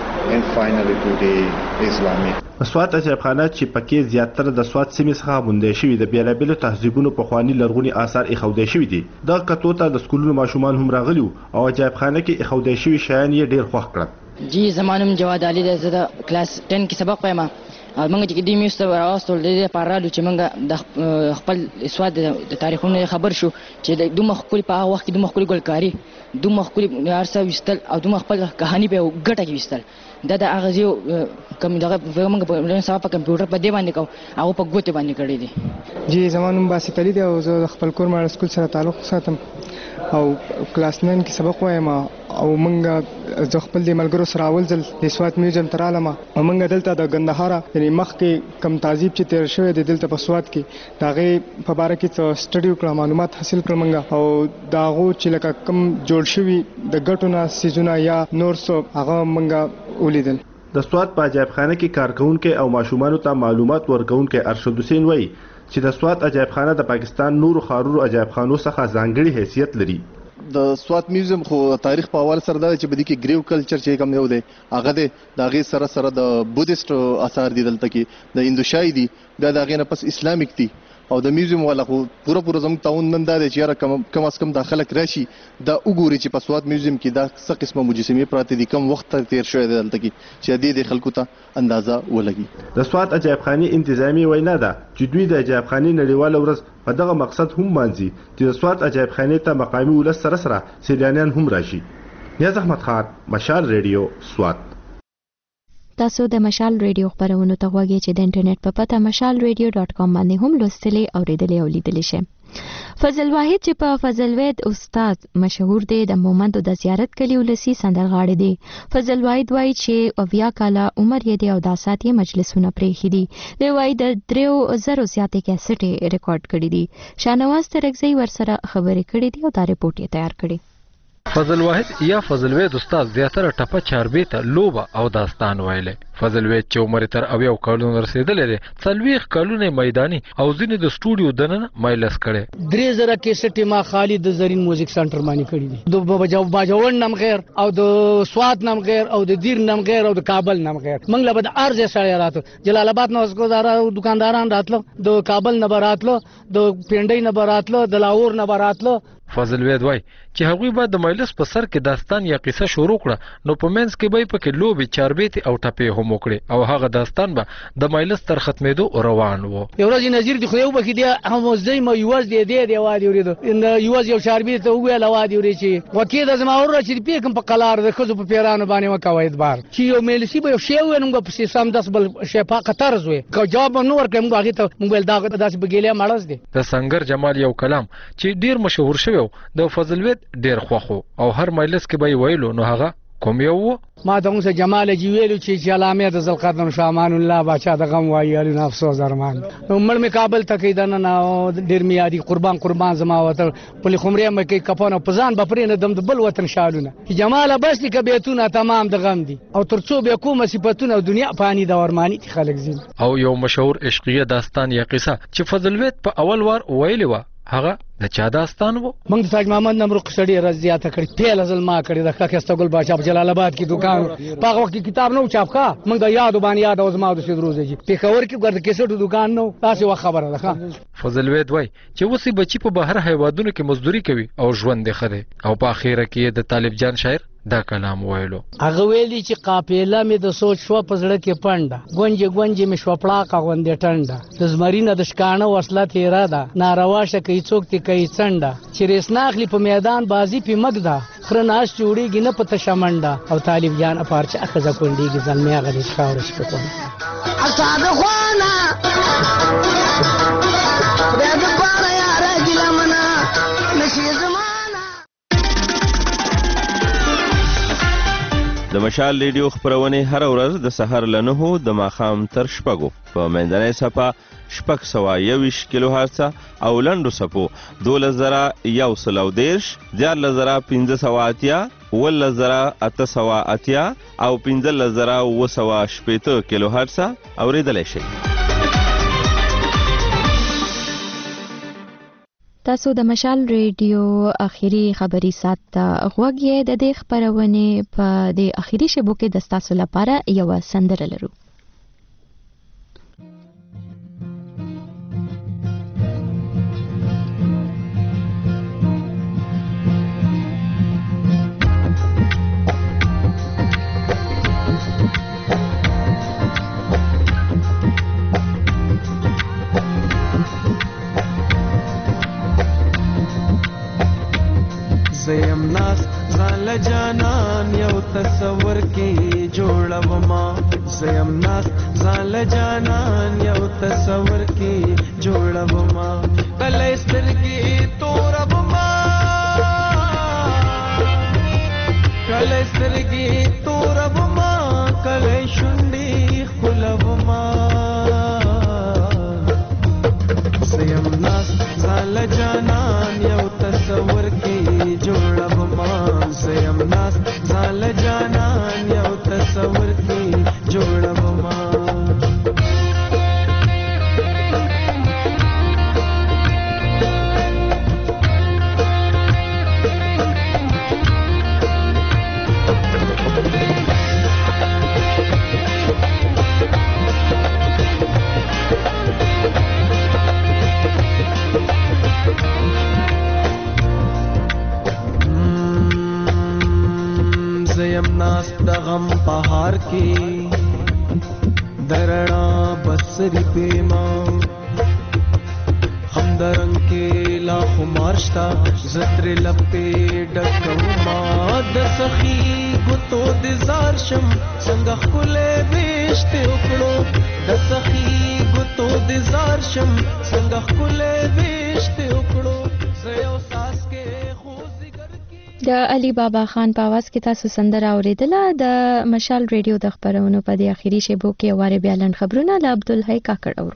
سوات عجایب خانه چې پکې زیاتره د سوات سیمې څخه موندل شوي د بیلابیلو تهذیبونو پخواني لرغوني آثار ایښودل شوي دي. دغه کتو ته د سکولونو ماشومان هم راغلي او عجایب خانه کې ایښودل شوي شیان یې ډېر خوښ کړل. جی زما نوم جواد علي دی، زه د کلاس ټن کې سبق وایم او موږ چې دې میوسته راوستل د دې لپاره رالو چې موږ د خپل سواد د تاریخونو خبر شو چې دومره ښکلي په هغه وخت کې دومره ښکلي ګلکاري، دومره ښکلي هر څه ویستل او دومره خپل کهاني په ګټه کې ویستل. دا د هغه ځای کوم دغه موږ په سبا په کمپیوټر په دې باندې کوو، هغه په ګوتې باندې کړی دي. جی زما نوم باسط علي دی او زه د خپل کور ماډل سکول سره تعلق ساتم او کلاس ناین کې سبق وایم او موږ زه خپل د ملګرو سره اول ځل د سوات میوزیم ته رالم او موږ دلته د ګندهارا یعنې مخکې کم تهذیب چې تیر شوی دی دلته په سوات کې د هغې په باره کې څه سټډي وکړه، معلومات حاصل کړل موږ او د هغو چې لکه کم جوړ شوي د ګټو نه څیزونه یا نور څه هغه موږ ولیدل. د سوات په عجایب خانه کې کارکونکي او ماشومانو ته معلومات ورکونکي ارشد حسین وایي چې د سوات عجایب خانه د پاکستان نورو ښارونو عجایب خانو څخه ځانګړي حیثیت لري. د سوات میوزیم خو تاریخ په حواله سره دا چې په دې کې ګریو کلچر چې کوم یو دی هغه دی د هغې سره سره د بودیسټ آثار دي دلته کې د هندوشاهي دي، بیا د هغې نه پس اسلامیک دي او د میوزیم والا خو پوره پوره زموږ تعاون نن دا دی چې یاره کم از کم دا خلک راشي دا وګوري چې په سوات میوزیم کې دا څه قسمه مجسمې پراته دي، کم وخت تیر شوی دی دلته کې چې دې د خلکو ته اندازه ولګي. د سوات عجایب خانې انتظامی وینا ده چې دوی د عجایب خانې نړیواله ورځ په دغه مقصد هم مانځي چې د سوات عجایب خانې ته مقامي ولس سره سره سیلانیان هم راشي. نیاز احمد خان، مشال ریډیو، سوات. تاسو د مشال ریډیو خبرونو ته غواړئ چې د انټرنیټ په پته مشال ریډیو ډاټ کام باندې هم لوستلی او ریډلی او لیدلی شئ. فضل واحد چې په فضل وید استاد مشهور دی د مومندو د زیارت کلی ولسی سندرغاړی دی. فضل واحد وایي چې اویا کاله عمر یې دی او دا ساتي مجلسونه پرېښي دي. دی وایي د دریو زرو زیاتې کیسټې ریکارډ کړي دي. شاهنواز ترکزی ورسره خبرې کړي دي او دا رپورټ یې تیار کړی. فضل واحد یا فضل وید استاد زیاتره ټپه چاربې ته لوبه او داستان ویلی. فضل وید چې عمر تر اویاو کلونو رسېدلی دی څلوېښت کلونه میداني او ځینې د سټوډیو دننه مایلس کړی. درې زره کیسټې ما خالي د زرین موزیک سنټر باندې کړي دي، د باجوړ نم غیر او د سوات نم غیر او د دیر نم غیر او د کابل نم غیر. موږ له به د هر ځای سړی راته جلال آباد نه دکانداران راتله، د کابل نه به راتله، د پنډۍ نه به راتله، د لاهور نه به راتله. فضل وید وای چې هغوی به د مجلس په سر کې داستان یا قصه شروع کړه نو په منځ کې به یې پکې لوبې چاربیتې او ټپې هم وکړې او هغه داستان به د مجلس تر ختمېدو روان و. یو ورځ نظیر دی خو یو بکې دی همزدی ما یوز دی دی دی وادي ورېدو یوز یو چاربیت وویل وادي ورې چې وکې د زما ور چې پیکم په قلار د ښځو په پیرانو باندې وکوي ادبار چې یو مجلسي به یو شی ونم په سم داس بل شفا قطر زوي که جواب نو ورکړم هغه ته موبایل دا داس بګیلیا مړز دی. د سنگر جمال یو کلام چې ډیر مشهور شوی د فضل وید ډیر خوخو او هر مجلس کې به ویلو نو هغه کوم یو ما ته موږ جمال جی ویلو چې علامه د زلقادن شامان الله بچا د غم وایي نه افسوس ارمان نو مړ می کابل ته کیدنه نه ډیر میادي قربان قربان زما وته په خمرې مکه کپانو پزان بپرې نه دم د بل وطن شالونه جمال بس لیک بیتونه تمام د غم دي او ترڅو به کومه صفاتونه دنیا پانی د ورمانی خلک زین او یو مشهور عشقیه داستان یا قصه چې فضل وید په اول وار ویلی و هغه د چا داستان وو. موږ د تاج محمد نمرو قصړی رضیاته کړی پیل ځل ما کړی د کاکسته ګل بادشاہ په جلال آباد کې دکان په هغه وخت کتاب نو چاپ کا موږ د یاد باندې یاد او زما د سیدروزه جی په خبر کې ګرد کیسټو دکان نو تاسو خبره ده. فضل وید وای چې وسی بچی په بهر حیواناتو کې مزدوري کوي او ژوند یې خده او په اخیره کې د طالب جان شاعر دا کلام ویلو. هغه ویلی چې قافله مې د سوچ شو په زړه کې پنده گونجه گونجه مې شو پړاقه غوندې ټنده د زمرینه د شکانه وصله تیرا ده ناروا شکه څوک تی کوي څنډه چې ریسناخلی په میدان بازی په مګدا خرناش جوړیږي نه پته شمنډه او طالب جان اپارچ اخزه کونډیږي ځلمیا غلی ښاورش په کوم اساده خوانا د دې پاره یاره ګلم د مشال ریډیو خپرونې هر ورځ د سحر له نهو د ماښام تر شپږو په منځنۍ صفحه شپږ سوه یوویشت کیلو هرڅه او لنډو صفحو دولس زره یو سل او دېرش دیارلس زره پنځه سوه اتیا اوولس زره اته سوه اتیا او پنځلس زره اووه سوه شپېته کیلو هرڅه اورېدلی شئ. تاسو د مشال ریډیو اخیری خبري سات ته غوږ یې. د دې خبرونې په د اخیری شبو کې د ستاسو لپاره یوه سندره لرو. زیم ناس ځان له جانان یو تصور کې جوړوما زیم ناس ځان له جانان یو تصور کې جوړوما کله سترګې توربما کله سترګې توربما کله شونډې خلوما زیم ناس ځان له جانان یو تصور کې جوړوما زیم ناس ځان له جانان یو تصور کې جوړوما ناس د غم پهار کې درنا بسری پیما هم درنګ کې لا خمارشتا زتر لپې ډکوما د سخی ګوتو د زار شم څنګه خلې وشته وکړو د سخی ګوتو د زار شم څنګه خلې وشته وکړو زيو ساس کې د علي بابا خان په आवाज کې تاسو سندره اوریدله. د مشال ریډیو د خبرونو په دې اخیری شیبو کې واره بیا لنډ خبرونه له عبدالحی کاکړ اورو.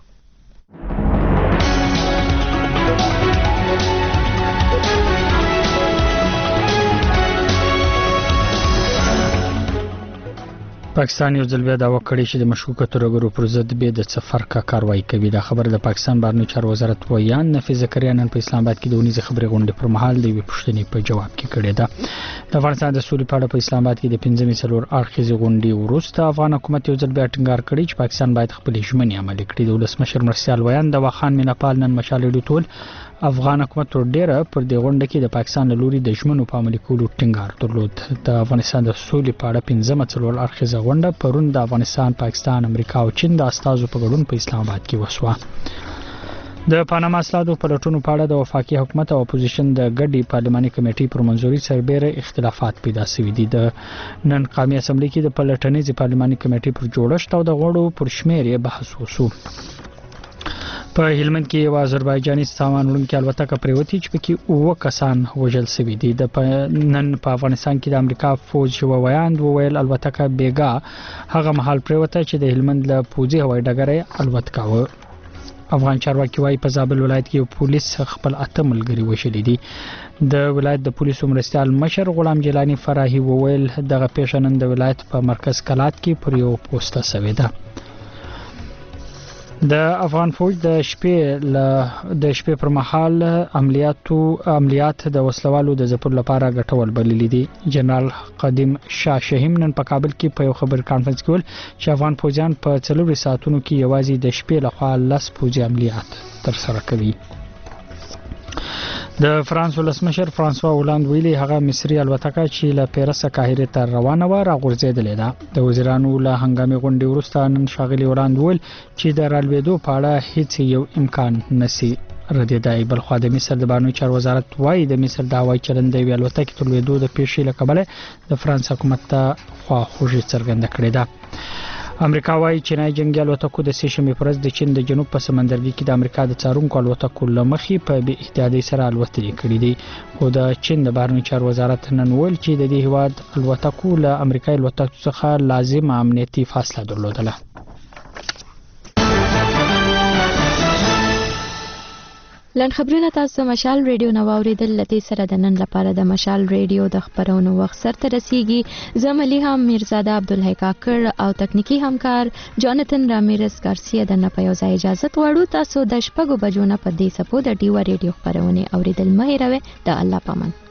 پاکستان یو ځل بیا دعوا کړې چې د مشکوکو ترورګرو پر ضد به د څفرکه کاروایی کوي. دا خبر د پاکستان بهرنیو چارو وزارت ویان نفیس زکریا نن په اسلام آباد کې د اونیزه خبري غونډې پر مهال د یوې پوښتنې په جواب کې کړې ده. د افغانستان د سولې په اړه په اسلام آباد کې د پنځمې څلور اړخیزې غونډې وروسته افغان حکومت یو ځل بیا ټینګار کړی چې پاکستان باید خپل ژمنې عملي کړي. د ولسمشر مرسیال ویان د واخان میناپال نن مشال ډول افغان حکومت ور ډیره پر دې غونډه کې د پاکستان له لوري د ژمنو په عملي کولو ټینګار درلود. د افغانستان د سولې په اړه پنځمه څلور اړخیزه غونډه پرون د افغانستان، پاکستان، امریکا او چین د استازو په ګډون په اسلام آباد کې وشوه. د پاناما اسنادو پلټونو په اړه د وفاقي حکومت او اپوزیشن د ګډي پارلماني کمیټې پر منځوري سربېره اختلافات پیدا شوي دي. د نن قومي اسمبلی کې د پلټنیزې پارلماني کمیټې پر جوړښت او د غړو پر شمیر یې بحث وشو. په هلمند کې یو آذربایجاني سامان وړونکي الوتکه پریوتی چې پکې اووه کسان وژل شوي دي. د نن په افغانستان کې د امریکا فوج یو ویاند وویل الوتکه بیګا هغه محل پریوته چې د هلمند له پوځي هوایي ډګره الوت کاوه. افغان چارواکي وايي په زابل ولایت کې یو پولیس خپل اته ملګري وژلي دي. د ولایت د پولیسو مرستیال مشر غلام جیلانی فراهي وویل دغه پیښه نن د ولایت په مرکز کلات کې پر یو پوسټه شوې ده. د افغان فوج د شپې ل د شپې پر مهال عملیاتو عملیات د وسلوالو د ځپلو لپاره ګټور بللي دي. جنرال قدیم شاه شهیم نن په کابل کې په یو خبر کانفرنس کې ویل چې افغان فوجیان په څلور ساعتونو کې یوازې د شپې لخوا لس فوجي عملیات ترسره کوي. د فرانس ولسمشر فرانسوا هولاند ویلي هغه مصري الوتکه چې له پیرس قاهره ته روانه و راغورځېدلې ده. د وزیرانو له هنګامي غونډې وروسته نن ښاغلي هولاند ویل چې د رالوېدو په اړه هیڅ یو امکان نشي ردېدای. بلخوا د مصر د بهرنیو چارو وزارت وايي د مصر د هوایي چلند د یوې الوتکې تر لوېدو د پیښې له کبله د فرانس حکومت ته خواخوږي څرګنده کړې ده. امریکا وايي چینای جنگي الوتکو د سې شنبې پر ورځ د چین د جنوب په سمندرګي کې د امریکا د څارونکو الوتکو له مخې په بې احتیاطۍ سره الوتنې کړې دي خو د چین د بهرنیو چارو وزارت نن ویل چې د دې هیواد الوتکو له امریکایي الوتکو څخه لازمه امنیتي فاصله درلودله. لن خبرونه تاسو مشال ریډیو نو اوریدل لته سره د نن لپاره د مشال ریډیو د خبرونو وخت سره رسیږي زملی هم میرزاده عبدالحی کاکر او تکنیکی همکار جانتن رامیرز گارسیا د نه په ځای اجازه وړو تاسو د شپږو بجو نه په دې سپو د ډیو ریډیو خبرونه اوریدل مې راوي د الله پامان.